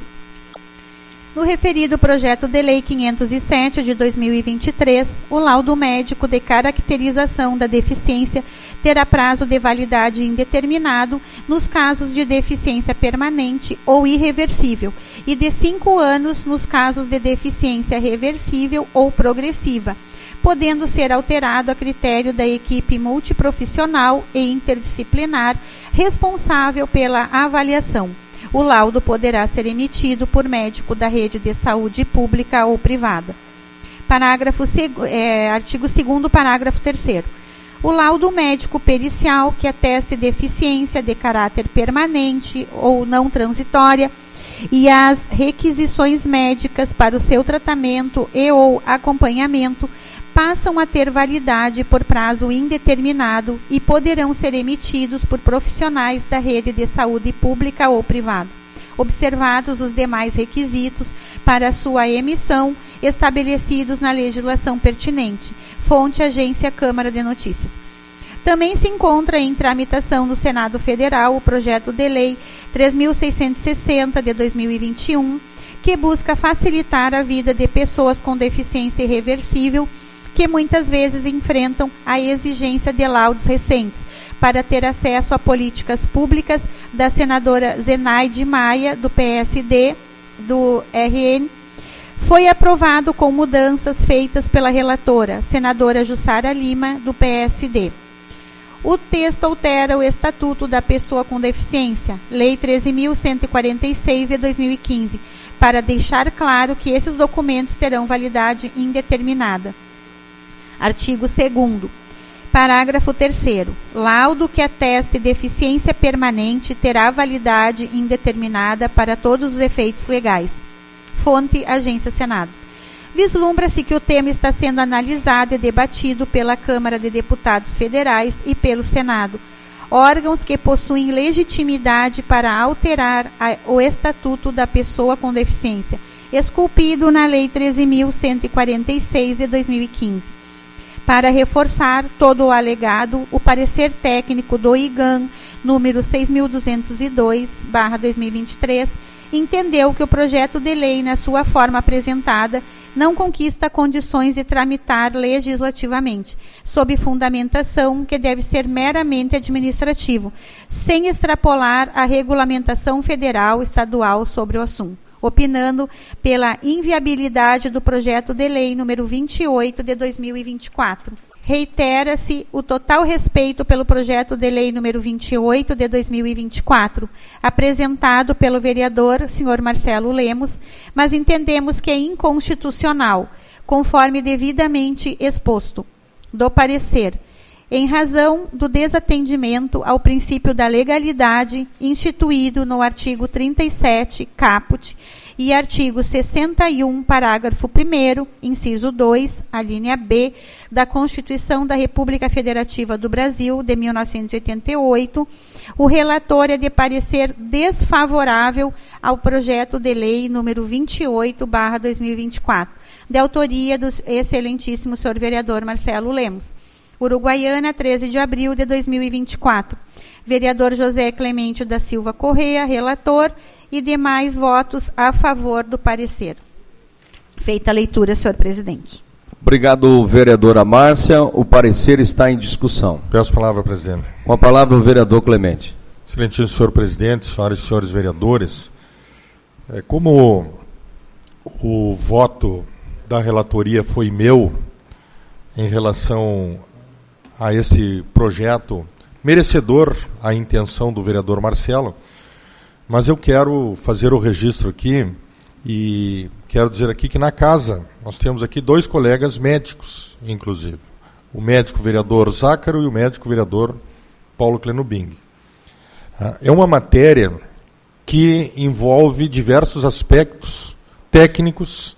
No referido projeto de lei quinhentos e sete de dois mil e vinte e três, o laudo médico de caracterização da deficiência terá prazo de validade indeterminado nos casos de deficiência permanente ou irreversível e de cinco anos nos casos de deficiência reversível ou progressiva, podendo ser alterado a critério da equipe multiprofissional e interdisciplinar responsável pela avaliação. O laudo poderá ser emitido por médico da rede de saúde pública ou privada. Parágrafo, é, artigo segundo, parágrafo terceiro. O laudo médico pericial que ateste deficiência de caráter permanente ou não transitória e as requisições médicas para o seu tratamento e ou acompanhamento passam a ter validade por prazo indeterminado e poderão ser emitidos por profissionais da rede de saúde pública ou privada, observados os demais requisitos para sua emissão estabelecidos na legislação pertinente. Fonte: Agência Câmara de Notícias. Também se encontra em tramitação no Senado Federal o projeto de lei três mil seiscentos e sessenta de dois mil e vinte e um, que busca facilitar a vida de pessoas com deficiência irreversível que muitas vezes enfrentam a exigência de laudos recentes para ter acesso a políticas públicas, da senadora Zenaide Maia, do P S D, do R N, foi aprovado com mudanças feitas pela relatora, senadora Jussara Lima, do P S D. O texto altera o Estatuto da Pessoa com Deficiência, Lei treze mil cento e quarenta e seis, de dois mil e quinze, para deixar claro que esses documentos terão validade indeterminada. Artigo segundo. Parágrafo terceiro. Laudo que ateste deficiência permanente terá validade indeterminada para todos os efeitos legais. Fonte: Agência Senado. Vislumbra-se que o tema está sendo analisado e debatido pela Câmara de Deputados Federais e pelo Senado, órgãos que possuem legitimidade para alterar a, o Estatuto da Pessoa com Deficiência, esculpido na Lei treze mil cento e quarenta e seis, de dois mil e quinze. Para reforçar todo o alegado, o parecer técnico do I G A N, número seis mil duzentos e dois, barra dois mil e vinte e três, entendeu que o projeto de lei, na sua forma apresentada, não conquista condições de tramitar legislativamente, sob fundamentação que deve ser meramente administrativo, sem extrapolar a regulamentação federal estadual sobre o assunto, opinando pela inviabilidade do projeto de lei número vinte e oito, de dois mil e vinte e quatro. Reitera-se o total respeito pelo projeto de lei número vinte e oito, de dois mil e vinte e quatro, apresentado pelo vereador senhor Marcelo Lemos, mas entendemos que é inconstitucional, conforme devidamente exposto do parecer, em razão do desatendimento ao princípio da legalidade instituído no artigo trinta e sete, caput, e artigo sessenta e um, parágrafo primeiro, inciso dois, a linha B, da Constituição da República Federativa do Brasil, de mil novecentos e oitenta e oito, o relator é de parecer desfavorável ao projeto de lei número vinte e oito, barra dois mil e vinte e quatro, de autoria do excelentíssimo senhor vereador Marcelo Lemos. Uruguaiana, treze de abril de dois mil e vinte e quatro. Vereador José Clemente da Silva Correia, relator, e demais votos a favor do parecer. Feita a leitura, senhor presidente. Obrigado, vereadora Márcia. O parecer está em discussão. Peço a palavra, presidente. Com a palavra, o vereador Clemente. Excelentíssimo senhor presidente, senhoras e senhores vereadores, é, como o voto da relatoria foi meu em relação a esse projeto, merecedor a intenção do vereador Marcelo, mas eu quero fazer o registro aqui e quero dizer aqui que na casa nós temos aqui dois colegas médicos, inclusive, o médico vereador Zácaro e o médico vereador Paulo Clenubing. É uma matéria que envolve diversos aspectos técnicos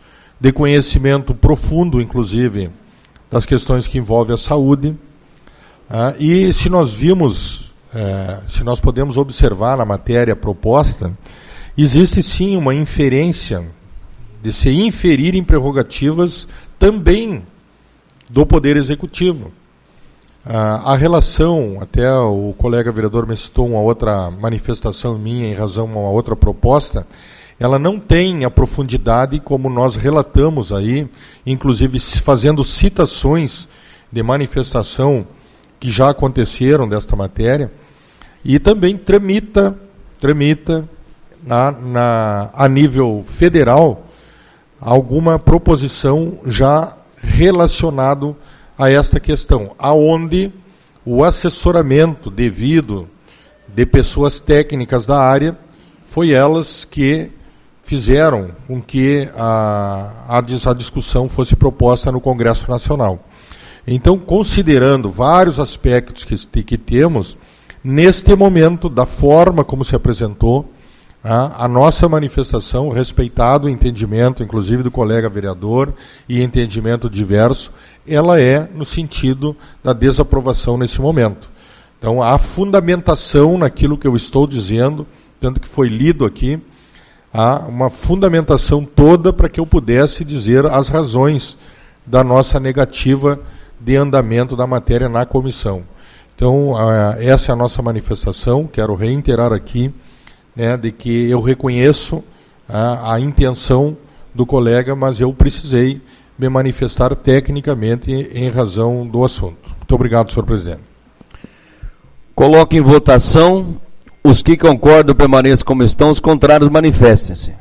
de conhecimento profundo, inclusive, das questões que envolvem a saúde. Ah, e se nós vimos, eh, se nós podemos observar na matéria proposta, existe sim uma inferência de se inferir em prerrogativas também do Poder Executivo. Ah, a relação, até o colega vereador me citou uma outra manifestação minha em razão a uma outra proposta, ela não tem a profundidade como nós relatamos aí, inclusive fazendo citações de manifestação que já aconteceram desta matéria, e também tramita, tramita na, na, a nível federal alguma proposição já relacionado a esta questão, aonde o assessoramento devido de pessoas técnicas da área foi elas que fizeram com que a, a, a discussão fosse proposta no Congresso Nacional. Então, considerando vários aspectos que, que temos, neste momento, da forma como se apresentou, a, a nossa manifestação, respeitado o entendimento, inclusive do colega vereador, e entendimento diverso, ela é no sentido da desaprovação nesse momento. Então, há fundamentação naquilo que eu estou dizendo, tanto que foi lido aqui, há uma fundamentação toda para que eu pudesse dizer as razões da nossa negativa de andamento da matéria na comissão. Então, essa é a nossa manifestação. Quero reiterar aqui, né, de que eu reconheço a, a intenção do colega, mas eu precisei me manifestar tecnicamente em razão do assunto. Muito obrigado, senhor presidente. Coloque em votação. Os que concordam permaneçam como estão, os contrários manifestem-se.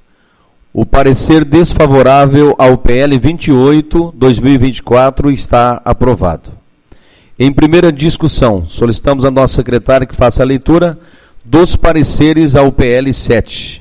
O parecer desfavorável ao P L vinte e oito, dois mil e vinte e quatro está aprovado. Em primeira discussão, solicitamos a nossa secretária que faça a leitura dos pareceres ao P L sete.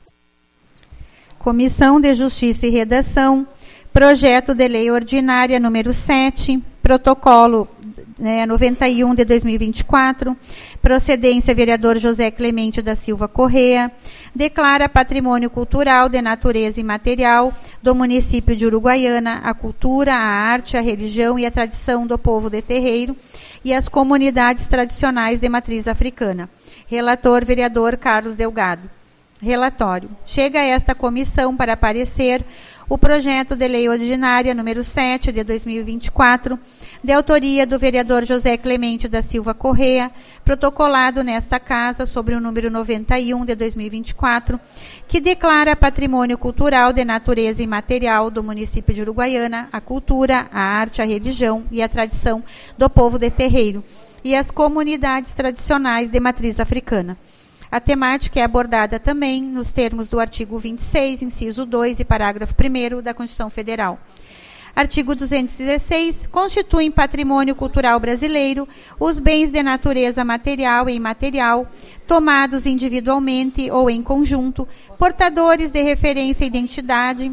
Comissão de Justiça e Redação, projeto de lei ordinária número sete, protocolo né, noventa e um de dois mil e vinte e quatro, procedência vereador José Clemente da Silva Correa, declara patrimônio cultural de natureza imaterial do município de Uruguaiana a cultura, a arte, a religião e a tradição do povo de terreiro e as comunidades tradicionais de matriz africana. Relator vereador Carlos Delgado. Relatório. Chega a esta comissão para parecer o projeto de lei ordinária número sete de dois mil e vinte e quatro, de autoria do vereador José Clemente da Silva Correa, protocolado nesta casa sobre o número noventa e um de dois mil e vinte e quatro, que declara patrimônio cultural de natureza imaterial do município de Uruguaiana a cultura, a arte, a religião e a tradição do povo de terreiro e as comunidades tradicionais de matriz africana. A temática é abordada também nos termos do artigo vinte e seis, inciso dois e parágrafo primeiro da Constituição Federal. Artigo duzentos e dezesseis. Constituem patrimônio cultural brasileiro os bens de natureza material e imaterial, tomados individualmente ou em conjunto, portadores de referência e identidade,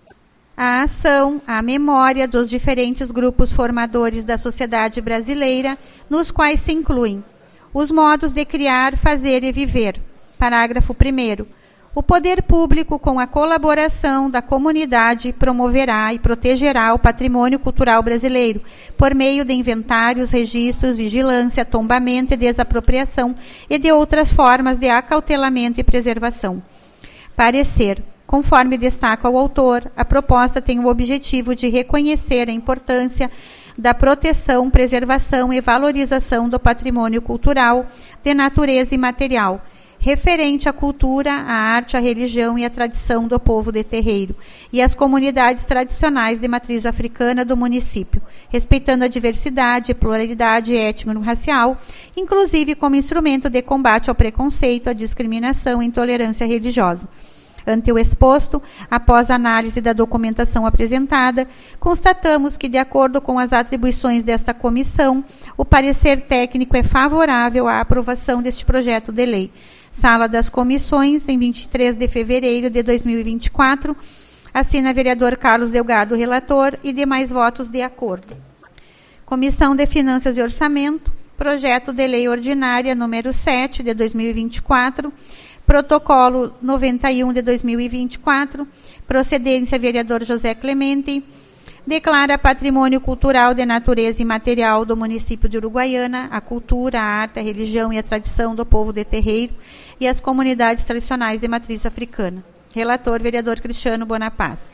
a ação, a memória dos diferentes grupos formadores da sociedade brasileira, nos quais se incluem os modos de criar, fazer e viver. Parágrafo primeiro. O poder público, com a colaboração da comunidade, promoverá e protegerá o patrimônio cultural brasileiro, por meio de inventários, registros, vigilância, tombamento e desapropriação, e de outras formas de acautelamento e preservação. Parecer. Conforme destaca o autor, a proposta tem o objetivo de reconhecer a importância da proteção, preservação e valorização do patrimônio cultural de natureza imaterial, referente à cultura, à arte, à religião e à tradição do povo de terreiro e às comunidades tradicionais de matriz africana do município, respeitando a diversidade e pluralidade étnico-racial, inclusive como instrumento de combate ao preconceito, à discriminação e intolerância religiosa. Ante o exposto, após análise da documentação apresentada, constatamos que, de acordo com as atribuições desta comissão, o parecer técnico é favorável à aprovação deste projeto de lei. Sala das Comissões, em vinte e três de fevereiro de dois mil e vinte e quatro, assina vereador Carlos Delgado, relator, e demais votos de acordo. Comissão de Finanças e Orçamento, projeto de lei ordinária número sete de dois mil e vinte e quatro, Protocolo noventa e um de dois mil e vinte e quatro, procedência vereador José Clemente, declara patrimônio cultural de natureza imaterial do município de Uruguaiana a cultura, a arte, a religião e a tradição do povo de terreiro e as comunidades tradicionais de matriz africana. Relator, vereador Cristiano Bonaparte.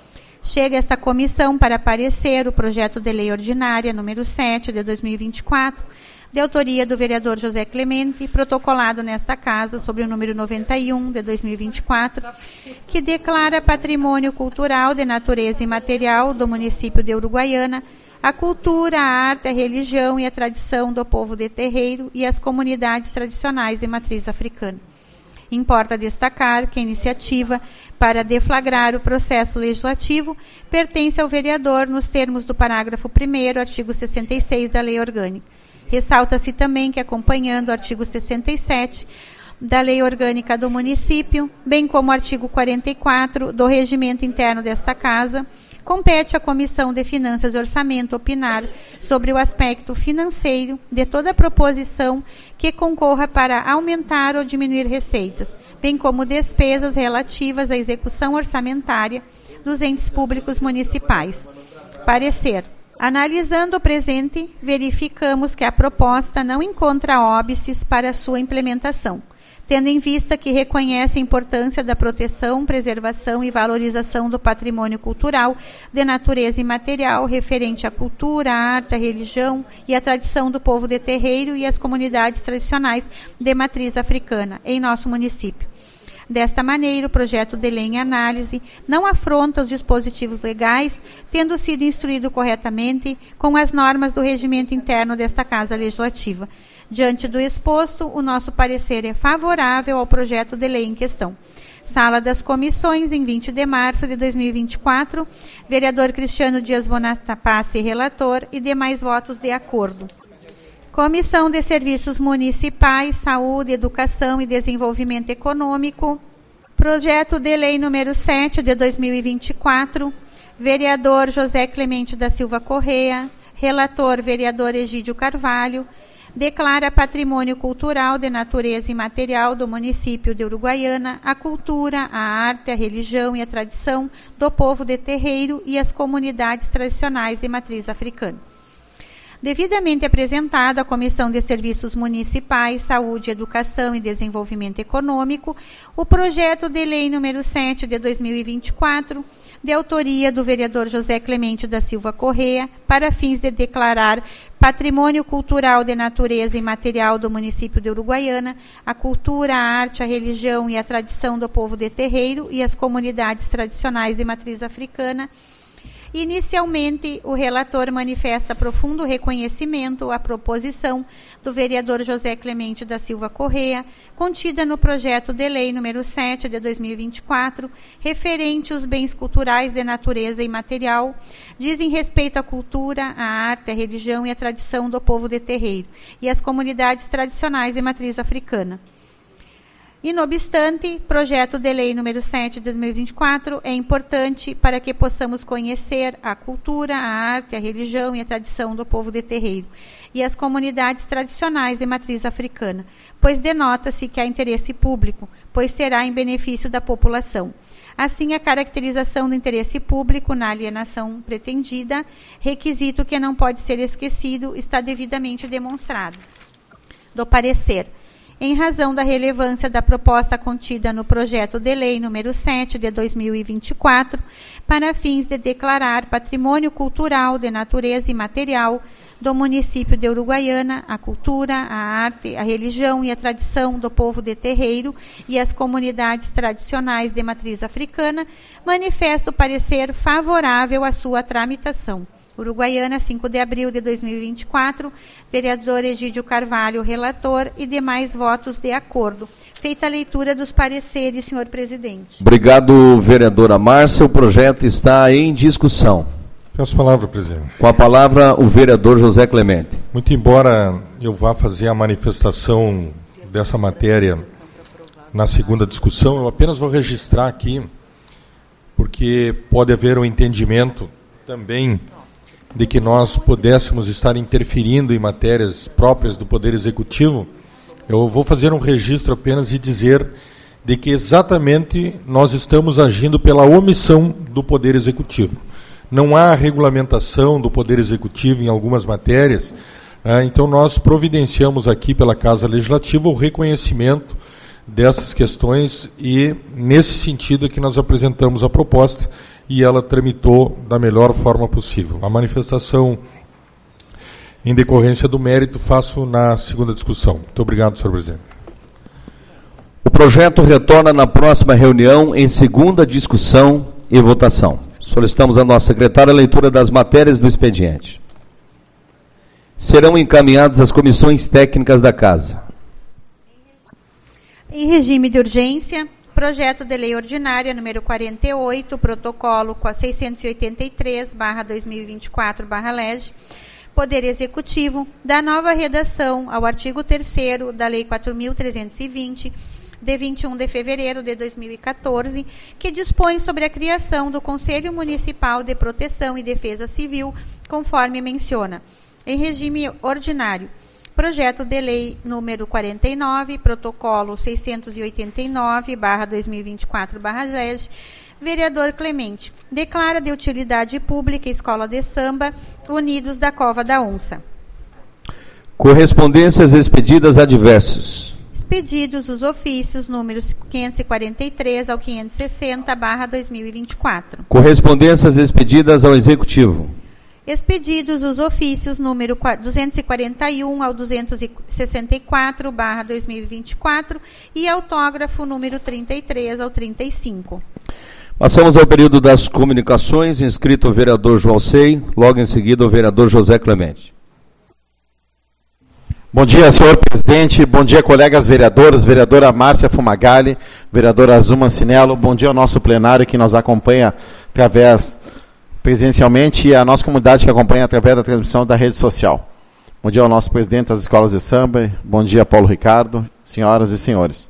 Chega esta comissão para parecer o projeto de lei ordinária número sete de dois mil e vinte e quatro, de autoria do vereador José Clemente, protocolado nesta casa sobre o número noventa e um de dois mil e vinte e quatro, que declara patrimônio cultural de natureza imaterial do município de Uruguaiana a cultura, a arte, a religião e a tradição do povo de terreiro e as comunidades tradicionais de matriz africana. Importa destacar que a iniciativa para deflagrar o processo legislativo pertence ao vereador nos termos do parágrafo primeiro, artigo sessenta e seis da Lei Orgânica. Ressalta-se também que, acompanhando o artigo sessenta e sete da Lei Orgânica do Município, bem como o artigo quarenta e quatro do Regimento Interno desta Casa, compete à Comissão de Finanças e Orçamento opinar sobre o aspecto financeiro de toda proposição que concorra para aumentar ou diminuir receitas, bem como despesas relativas à execução orçamentária dos entes públicos municipais. Parecer. Analisando o presente, verificamos que a proposta não encontra óbices para sua implementação, tendo em vista que reconhece a importância da proteção, preservação e valorização do patrimônio cultural de natureza imaterial referente à cultura, à arte, à religião e à tradição do povo de terreiro e às comunidades tradicionais de matriz africana em nosso município. Desta maneira, o projeto de lei em análise não afronta os dispositivos legais, tendo sido instruído corretamente com as normas do regimento interno desta Casa Legislativa. Diante do exposto, o nosso parecer é favorável ao projeto de lei em questão. Sala das Comissões, em vinte de março de dois mil e vinte e quatro, vereador Cristiano Dias Bonaparte, relator, e demais votos de acordo. Comissão de Serviços Municipais, Saúde, Educação e Desenvolvimento Econômico, projeto de lei número sete de dois mil e vinte e quatro, vereador José Clemente da Silva Correia, relator vereador Egídio Carvalho, declara patrimônio cultural de natureza imaterial do município de Uruguaiana a cultura, a arte, a religião e a tradição do povo de terreiro e as comunidades tradicionais de matriz africana. Devidamente apresentado à Comissão de Serviços Municipais, Saúde, Educação e Desenvolvimento Econômico, o projeto de lei número sete de dois mil e vinte e quatro, de autoria do vereador José Clemente da Silva Correia, para fins de declarar patrimônio cultural de natureza imaterial do município de Uruguaiana, a cultura, a arte, a religião e a tradição do povo de terreiro e as comunidades tradicionais de matriz africana. Inicialmente, o relator manifesta profundo reconhecimento à proposição do vereador José Clemente da Silva Correia, contida no projeto de lei número sete de dois mil e vinte e quatro, referente aos bens culturais de natureza imaterial, dizem respeito à cultura, à arte, à religião e à tradição do povo de terreiro e às comunidades tradicionais de matriz africana. E, não obstante, projeto de lei número sete de dois mil e vinte e quatro é importante para que possamos conhecer a cultura, a arte, a religião e a tradição do povo de terreiro e as comunidades tradicionais de matriz africana, pois denota-se que há interesse público, pois será em benefício da população. Assim, a caracterização do interesse público na alienação pretendida, requisito que não pode ser esquecido, está devidamente demonstrado. Do parecer. Em razão da relevância da proposta contida no projeto de lei número sete de dois mil e vinte e quatro, para fins de declarar patrimônio cultural de natureza imaterial do município de Uruguaiana, a cultura, a arte, a religião e a tradição do povo de terreiro e as comunidades tradicionais de matriz africana, manifesto parecer favorável à sua tramitação. Uruguaiana, cinco de abril de dois mil e vinte e quatro, vereador Egídio Carvalho, relator, e demais votos de acordo. Feita a leitura dos pareceres, senhor presidente. Obrigado, vereadora Márcia. O projeto está em discussão. Peço a palavra, presidente. Com a palavra, o vereador José Clemente. Muito embora eu vá fazer a manifestação dessa matéria na segunda discussão, eu apenas vou registrar aqui, porque pode haver um entendimento também de que nós pudéssemos estar interferindo em matérias próprias do Poder Executivo, Eu vou fazer um registro apenas e dizer de que exatamente nós estamos agindo pela omissão do Poder Executivo. Não há regulamentação do Poder Executivo em algumas matérias, né? Então nós providenciamos aqui pela Casa Legislativa o reconhecimento dessas questões e, nesse sentido, é que nós apresentamos a proposta e ela tramitou da melhor forma possível. A manifestação em decorrência do mérito faço na segunda discussão. Muito obrigado, senhor presidente. O projeto retorna na próxima reunião em segunda discussão e votação. Solicitamos à nossa secretária a leitura das matérias do expediente. Serão encaminhadas às comissões técnicas da Casa. Em regime de urgência, projeto de lei ordinária número quarenta e oito, protocolo seiscentos e oitenta e três barra dois mil e vinte e quatro barra L E G, Poder Executivo, da nova redação ao artigo terceiro da Lei quatro mil trezentos e vinte, de vinte e um de fevereiro de dois mil e quatorze, que dispõe sobre a criação do Conselho Municipal de Proteção e Defesa Civil, conforme menciona. Em regime ordinário, projeto de lei número quarenta e nove, protocolo seiscentos e oitenta e nove barra dois mil e vinte e quatro barra L E G, vereador Clemente, declara de utilidade pública Escola de Samba Unidos da Cova da Onça. Correspondências expedidas a diversos. Expedidos os ofícios números quinhentos e quarenta e três ao quinhentos e sessenta barra dois mil e vinte e quatro. Correspondências expedidas ao Executivo. Expedidos os ofícios número duzentos e quarenta e um ao duzentos e sessenta e quatro barra dois mil e vinte e quatro e autógrafo número trinta e três ao trinta e cinco. Passamos ao período das comunicações, inscrito o vereador João Sei, logo em seguida o vereador José Clemente. Bom dia, senhor presidente, bom dia, colegas vereadores, vereadora Márcia Fumagalli, vereadora Azuma Cinello, bom dia ao nosso plenário que nos acompanha através, presencialmente, e a nossa comunidade que acompanha através da transmissão da rede social. Bom dia ao nosso presidente das escolas de samba, bom dia, Paulo Ricardo, senhoras e senhores.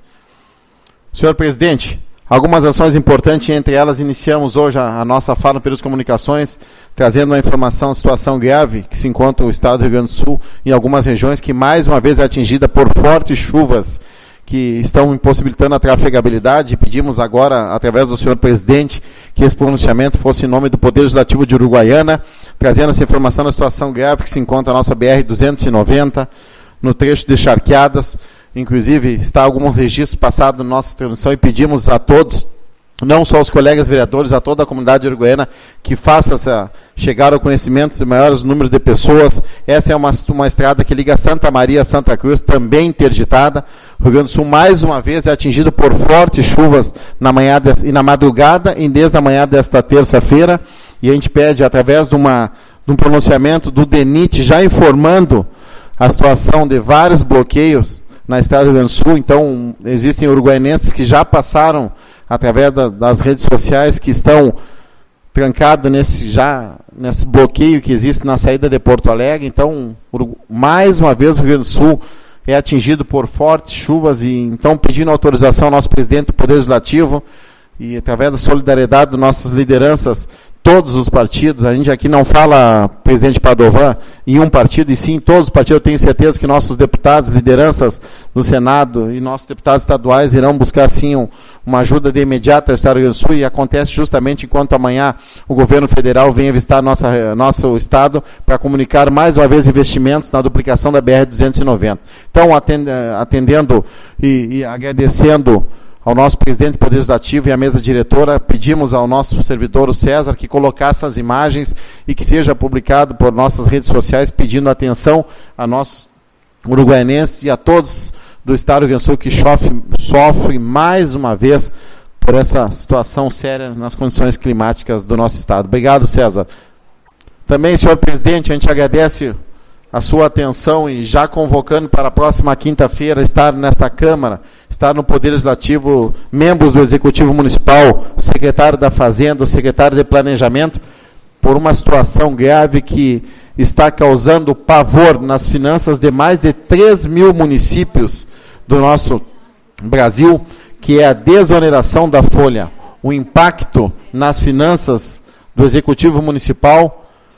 Senhor presidente, algumas ações importantes, entre elas iniciamos hoje a, a nossa fala no período de comunicações, trazendo uma informação de situação grave que se encontra no estado do Rio Grande do Sul, em algumas regiões que mais uma vez é atingida por fortes chuvas que estão impossibilitando a trafegabilidade. Pedimos agora, através do senhor presidente, que esse pronunciamento fosse em nome do Poder Legislativo de Uruguaiana, trazendo essa informação da situação grave que se encontra na nossa B R duzentos e noventa, no trecho de Charqueadas. Inclusive, está algum registro passado na nossa transmissão e pedimos a todos, não só os colegas vereadores, a toda a comunidade uruguaiana, que faça essa, chegar ao conhecimento de maiores números de pessoas. Essa é uma, uma estrada que liga Santa Maria a Santa Cruz, também interditada. O Rio Grande do Sul, mais uma vez, é atingido por fortes chuvas na manhã de, e na madrugada e desde a manhã desta terça-feira. E a gente pede, através de, uma, de um pronunciamento do DENIT, já informando a situação de vários bloqueios na estrada do Rio Grande do Sul. Então, existem uruguaienses que já passaram através da, das redes sociais, que estão trancados nesse, já, nesse bloqueio que existe na saída de Porto Alegre. Então, mais uma vez, o Rio Grande do Sul é atingido por fortes chuvas, e então pedindo autorização ao nosso presidente do Poder Legislativo, e através da solidariedade das nossas lideranças, todos os partidos, a gente aqui não fala, presidente Padovan, em um partido, e sim em todos os partidos. Eu tenho certeza que nossos deputados, lideranças do Senado e nossos deputados estaduais irão buscar, sim, um, uma ajuda de imediata ao Estado do Rio Grande do Sul, e acontece justamente enquanto amanhã o governo federal vem visitar nossa, nosso estado para comunicar mais uma vez investimentos na duplicação da B R duzentos e noventa. Então, atendendo e, e agradecendo ao nosso presidente do Poder Legislativo e à mesa diretora, pedimos ao nosso servidor, o César, que colocasse as imagens e que seja publicado por nossas redes sociais, pedindo atenção a nós uruguaienses e a todos do estado do Rio Grande do Sul que sofre, sofre mais uma vez por essa situação séria nas condições climáticas do nosso estado. Obrigado, César. Também, senhor presidente, a gente agradece a sua atenção e já convocando para a próxima quinta-feira estar nesta Câmara, estar no Poder Legislativo, membros do Executivo Municipal, o secretário da Fazenda, o secretário de Planejamento, por uma situação grave que está causando pavor nas finanças de mais de três mil municípios do nosso Brasil, que é a desoneração da folha. O impacto nas finanças do Executivo Municipal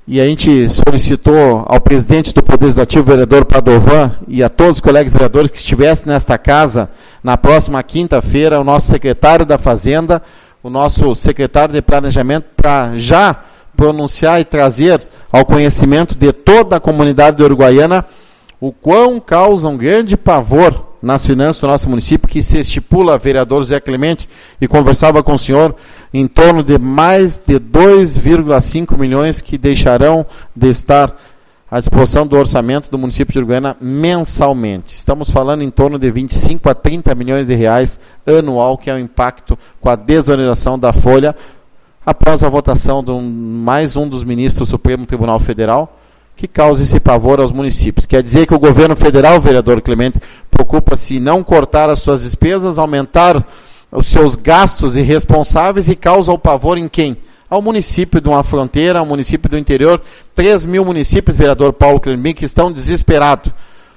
e a gente solicitou ao presidente do Poder Legislativo, vereador Padovan, e a todos os colegas vereadores que estivessem nesta casa, na próxima quinta-feira, o nosso secretário da Fazenda, o nosso secretário de Planejamento, para já pronunciar e trazer ao conhecimento de toda a comunidade de Uruguaiana o quão causa um grande pavor nas finanças do nosso município, que se estipula, vereador Zé Clemente, e conversava com o senhor, em torno de mais de dois vírgula cinco milhões que deixarão de estar à disposição do orçamento do município de Uruguaiana mensalmente. Estamos falando em torno de vinte e cinco a trinta milhões de reais anual, que é o impacto com a desoneração da folha, após a votação de um, mais um dos ministros do Supremo Tribunal Federal, que causa esse pavor aos municípios. Quer dizer que o governo federal, vereador Clemente, preocupa-se em não cortar as suas despesas, aumentar os seus gastos irresponsáveis e causa o pavor em quem? Ao município de uma fronteira, ao município do interior, três mil municípios, vereador Paulo Clemente, que estão desesperados.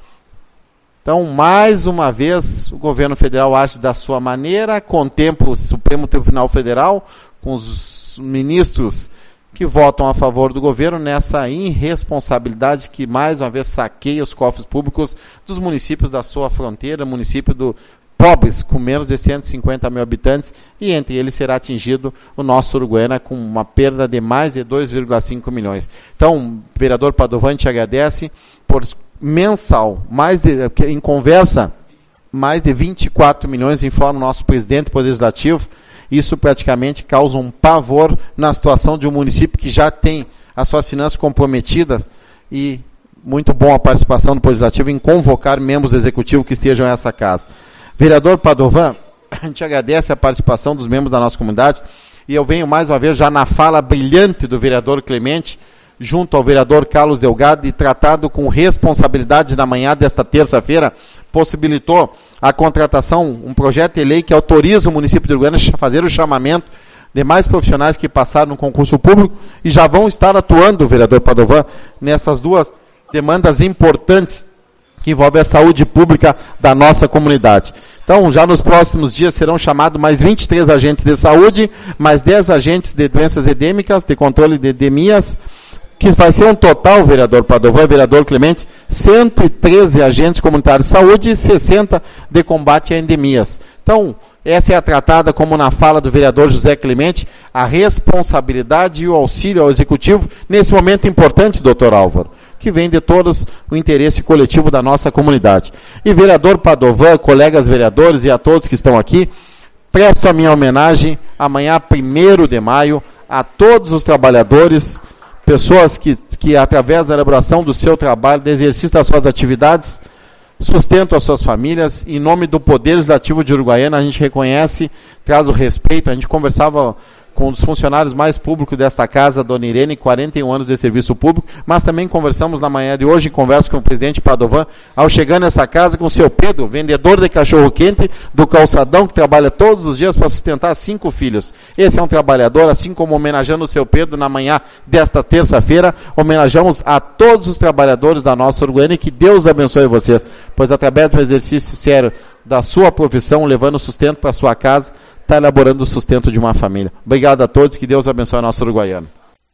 Então, mais uma vez, o governo federal age da sua maneira, contempla o Supremo Tribunal Federal, com os ministros que votam a favor do governo nessa irresponsabilidade que mais uma vez saqueia os cofres públicos dos municípios da sua fronteira, município do pobres, com menos de cento e cinquenta mil habitantes, e entre eles será atingido o nosso Uruguaiana com uma perda de mais de dois vírgula cinco milhões. Então, vereador Padovan, te agradece por mensal, mais de, em conversa, mais de vinte e quatro milhões, informa o nosso presidente do Poder Legislativo. Isso praticamente causa um pavor na situação de um município que já tem as suas finanças comprometidas, e muito bom a participação do Poder Legislativo em convocar membros do Executivo que estejam nessa casa. Vereador Padovan, a gente agradece a participação dos membros da nossa comunidade, e eu venho mais uma vez já na fala brilhante do vereador Clemente, junto ao vereador Carlos Delgado, e tratado com responsabilidade na manhã desta terça-feira, possibilitou a contratação, um projeto de lei que autoriza o município de Uruguaiana a fazer o chamamento de mais profissionais que passaram no concurso público e já vão estar atuando, vereador Padovan, nessas duas demandas importantes que envolvem a saúde pública da nossa comunidade. Então, já nos próximos dias serão chamados mais vinte e três agentes de saúde, mais dez agentes de doenças endêmicas, de controle de endemias, que vai ser um total, vereador Padovan, vereador Clemente, cento e treze agentes comunitários de saúde e sessenta de combate a endemias. Então, essa é a tratada, como na fala do vereador José Clemente, a responsabilidade e o auxílio ao Executivo, nesse momento importante, doutor Álvaro, que vem de todos o interesse coletivo da nossa comunidade. E vereador Padovan, colegas vereadores e a todos que estão aqui, presto a minha homenagem amanhã, primeiro de maio, a todos os trabalhadores, pessoas que, que, através da elaboração do seu trabalho, do exercício das suas atividades, sustentam as suas famílias. Em nome do Poder Legislativo de Uruguaiana, a gente reconhece, traz o respeito. A gente conversava com um dos funcionários mais públicos desta casa, dona Irene, quarenta e um anos de serviço público, mas também conversamos na manhã de hoje, converso com o presidente Padovan, ao chegar nessa casa com o seu Pedro, vendedor de cachorro-quente do calçadão, que trabalha todos os dias para sustentar cinco filhos. Esse é um trabalhador, assim como homenageando o seu Pedro na manhã desta terça-feira, homenageamos a todos os trabalhadores da nossa Uruguaiana, e que Deus abençoe vocês, pois através do exercício sério da sua profissão, levando sustento para a sua casa, está elaborando o sustento de uma família. Obrigado a todos, que Deus abençoe a nossa Uruguaiana.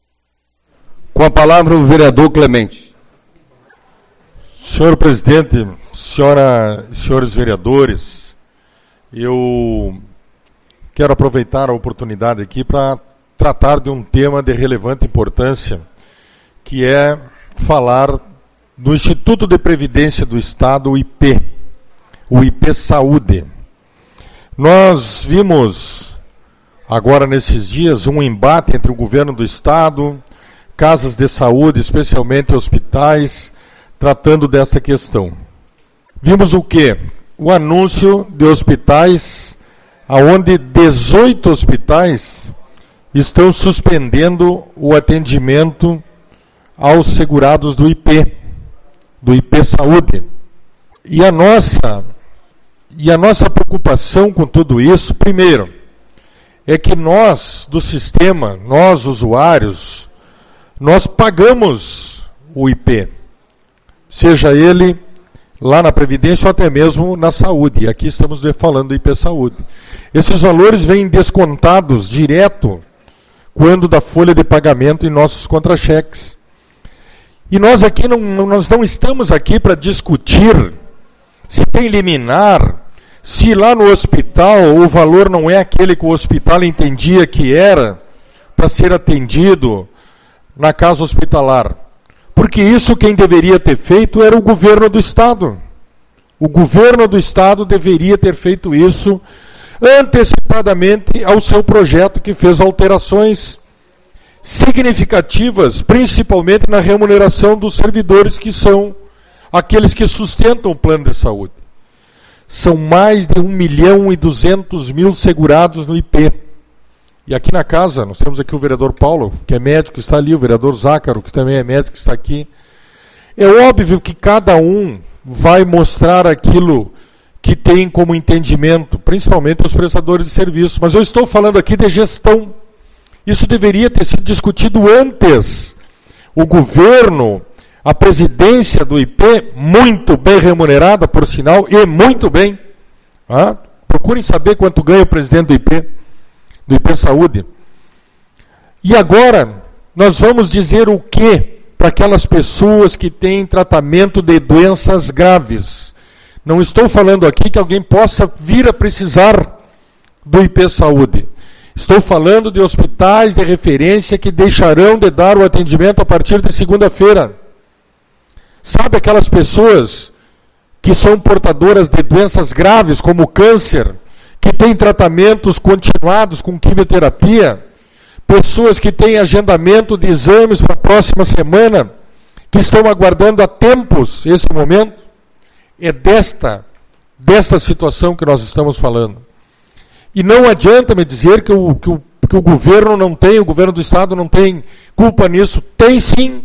Com a palavra o vereador Clemente. Senhor presidente, senhora, senhores vereadores, eu quero aproveitar a oportunidade aqui para tratar de um tema de relevante importância, que é falar do Instituto de Previdência do Estado, o I P, o I P Saúde. Nós vimos agora nesses dias um embate entre o governo do Estado, casas de saúde, especialmente hospitais, tratando desta questão. Vimos o quê? O anúncio de hospitais, onde dezoito hospitais estão suspendendo o atendimento aos segurados do I P, do I P Saúde. E a nossa... E a nossa preocupação com tudo isso, primeiro, é que nós, do sistema, nós usuários, nós pagamos o I P, seja ele lá na Previdência ou até mesmo na saúde. E aqui estamos falando do I P Saúde. Esses valores vêm descontados direto quando da folha de pagamento em nossos contra-cheques. E nós aqui não, nós não estamos aqui para discutir se tem liminar, se lá no hospital o valor não é aquele que o hospital entendia que era para ser atendido na casa hospitalar. Porque isso quem deveria ter feito era o governo do Estado. O governo do Estado deveria ter feito isso antecipadamente ao seu projeto, que fez alterações significativas, principalmente na remuneração dos servidores, que são aqueles que sustentam o plano de saúde. São mais de um milhão e duzentos mil segurados no I P. E aqui na casa, nós temos aqui o vereador Paulo, que é médico, que está ali, o vereador Zácaro, que também é médico, que está aqui. É óbvio que cada um vai mostrar aquilo que tem como entendimento, principalmente os prestadores de serviço. Mas eu estou falando aqui de gestão. Isso deveria ter sido discutido antes. O governo, a presidência do I P, muito bem remunerada, por sinal, e muito bem. Ah, procurem saber quanto ganha o presidente do I P, do I P Saúde. E agora, nós vamos dizer o quê para aquelas pessoas que têm tratamento de doenças graves? Não estou falando aqui que alguém possa vir a precisar do I P Saúde. Estou falando de hospitais de referência que deixarão de dar o atendimento a partir de segunda-feira. Sabe aquelas pessoas que são portadoras de doenças graves, como câncer, que têm tratamentos continuados com quimioterapia, pessoas que têm agendamento de exames para a próxima semana, que estão aguardando há tempos esse momento? É desta, desta situação que nós estamos falando. E não adianta me dizer que o, que o, que o governo não tem, o governo do Estado não tem culpa nisso. Tem sim.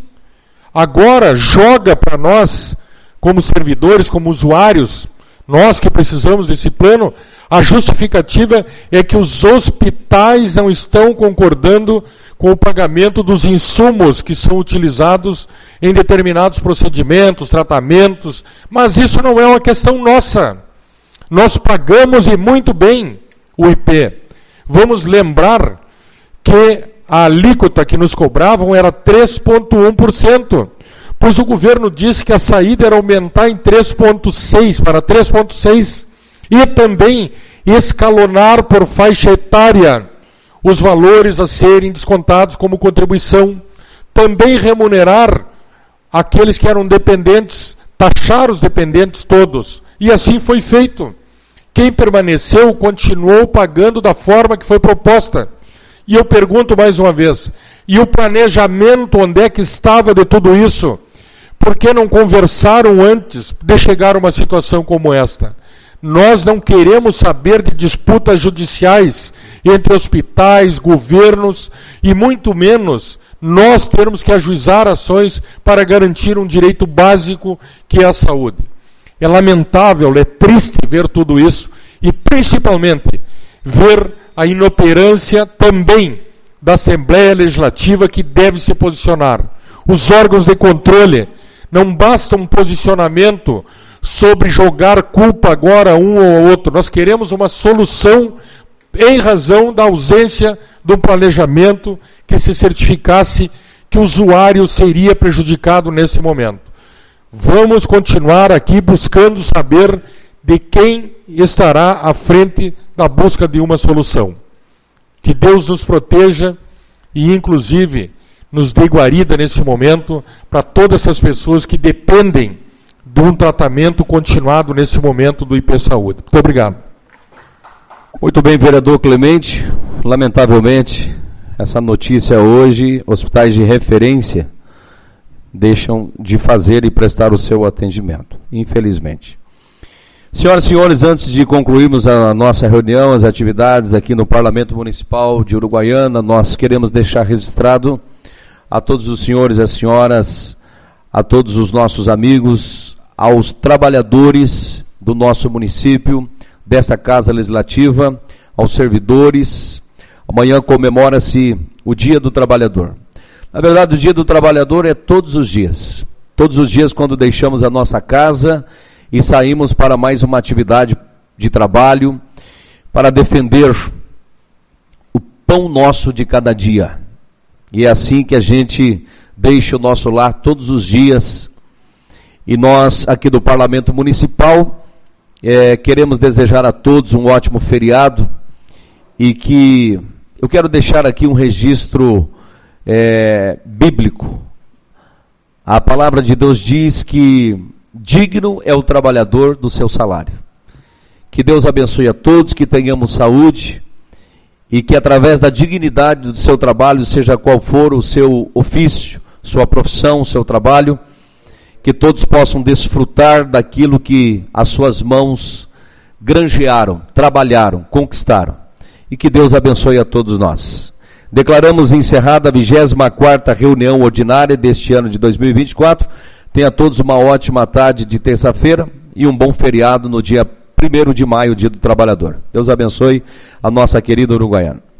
Agora joga para nós, como servidores, como usuários, nós que precisamos desse plano, a justificativa é que os hospitais não estão concordando com o pagamento dos insumos que são utilizados em determinados procedimentos, tratamentos, mas isso não é uma questão nossa. Nós pagamos e muito bem o I P. Vamos lembrar que a alíquota que nos cobravam era três vírgula um por cento, pois o governo disse que a saída era aumentar em três vírgula seis por cento, para três vírgula seis por cento, e também escalonar por faixa etária os valores a serem descontados como contribuição. Também remunerar aqueles que eram dependentes, taxar os dependentes todos. E assim foi feito. Quem permaneceu continuou pagando da forma que foi proposta. E eu pergunto mais uma vez, e o planejamento, onde é que estava de tudo isso? Por que não conversaram antes de chegar a uma situação como esta? Nós não queremos saber de disputas judiciais entre hospitais, governos, e muito menos nós termos que ajuizar ações para garantir um direito básico que é a saúde. É lamentável, é triste ver tudo isso, e principalmente ver a inoperância também da Assembleia Legislativa, que deve se posicionar. Os órgãos de controle, não basta um posicionamento sobre jogar culpa agora a um ou outro. Nós queremos uma solução em razão da ausência de um planejamento que se certificasse que o usuário seria prejudicado nesse momento. Vamos continuar aqui buscando saber de quem estará à frente da busca de uma solução. Que Deus nos proteja e, inclusive, nos dê guarida nesse momento para todas essas pessoas que dependem de um tratamento continuado nesse momento do I P Saúde. Muito obrigado. Muito bem, vereador Clemente. Lamentavelmente, essa notícia hoje, hospitais de referência deixam de fazer e prestar o seu atendimento, infelizmente. Senhoras e senhores, antes de concluirmos a nossa reunião, as atividades aqui no Parlamento Municipal de Uruguaiana, nós queremos deixar registrado a todos os senhores e as senhoras, a todos os nossos amigos, aos trabalhadores do nosso município, desta Casa Legislativa, aos servidores. Amanhã comemora-se o Dia do Trabalhador. Na verdade, o Dia do Trabalhador é todos os dias. Todos os dias quando deixamos a nossa casa e saímos para mais uma atividade de trabalho, para defender o pão nosso de cada dia. E é assim que a gente deixa o nosso lar todos os dias. E nós, aqui do Parlamento Municipal, é, queremos desejar a todos um ótimo feriado. E que eu quero deixar aqui um registro é, bíblico. A palavra de Deus diz que digno é o trabalhador do seu salário. Que Deus abençoe a todos, que tenhamos saúde e que através da dignidade do seu trabalho, seja qual for o seu ofício, sua profissão, o seu trabalho, que todos possam desfrutar daquilo que as suas mãos granjearam, trabalharam, conquistaram. E que Deus abençoe a todos nós. Declaramos encerrada a vigésima quarta reunião ordinária deste ano de dois mil e vinte e quatro. Tenha todos uma ótima tarde de terça-feira e um bom feriado no dia primeiro de maio, dia do trabalhador. Deus abençoe a nossa querida Uruguaiana.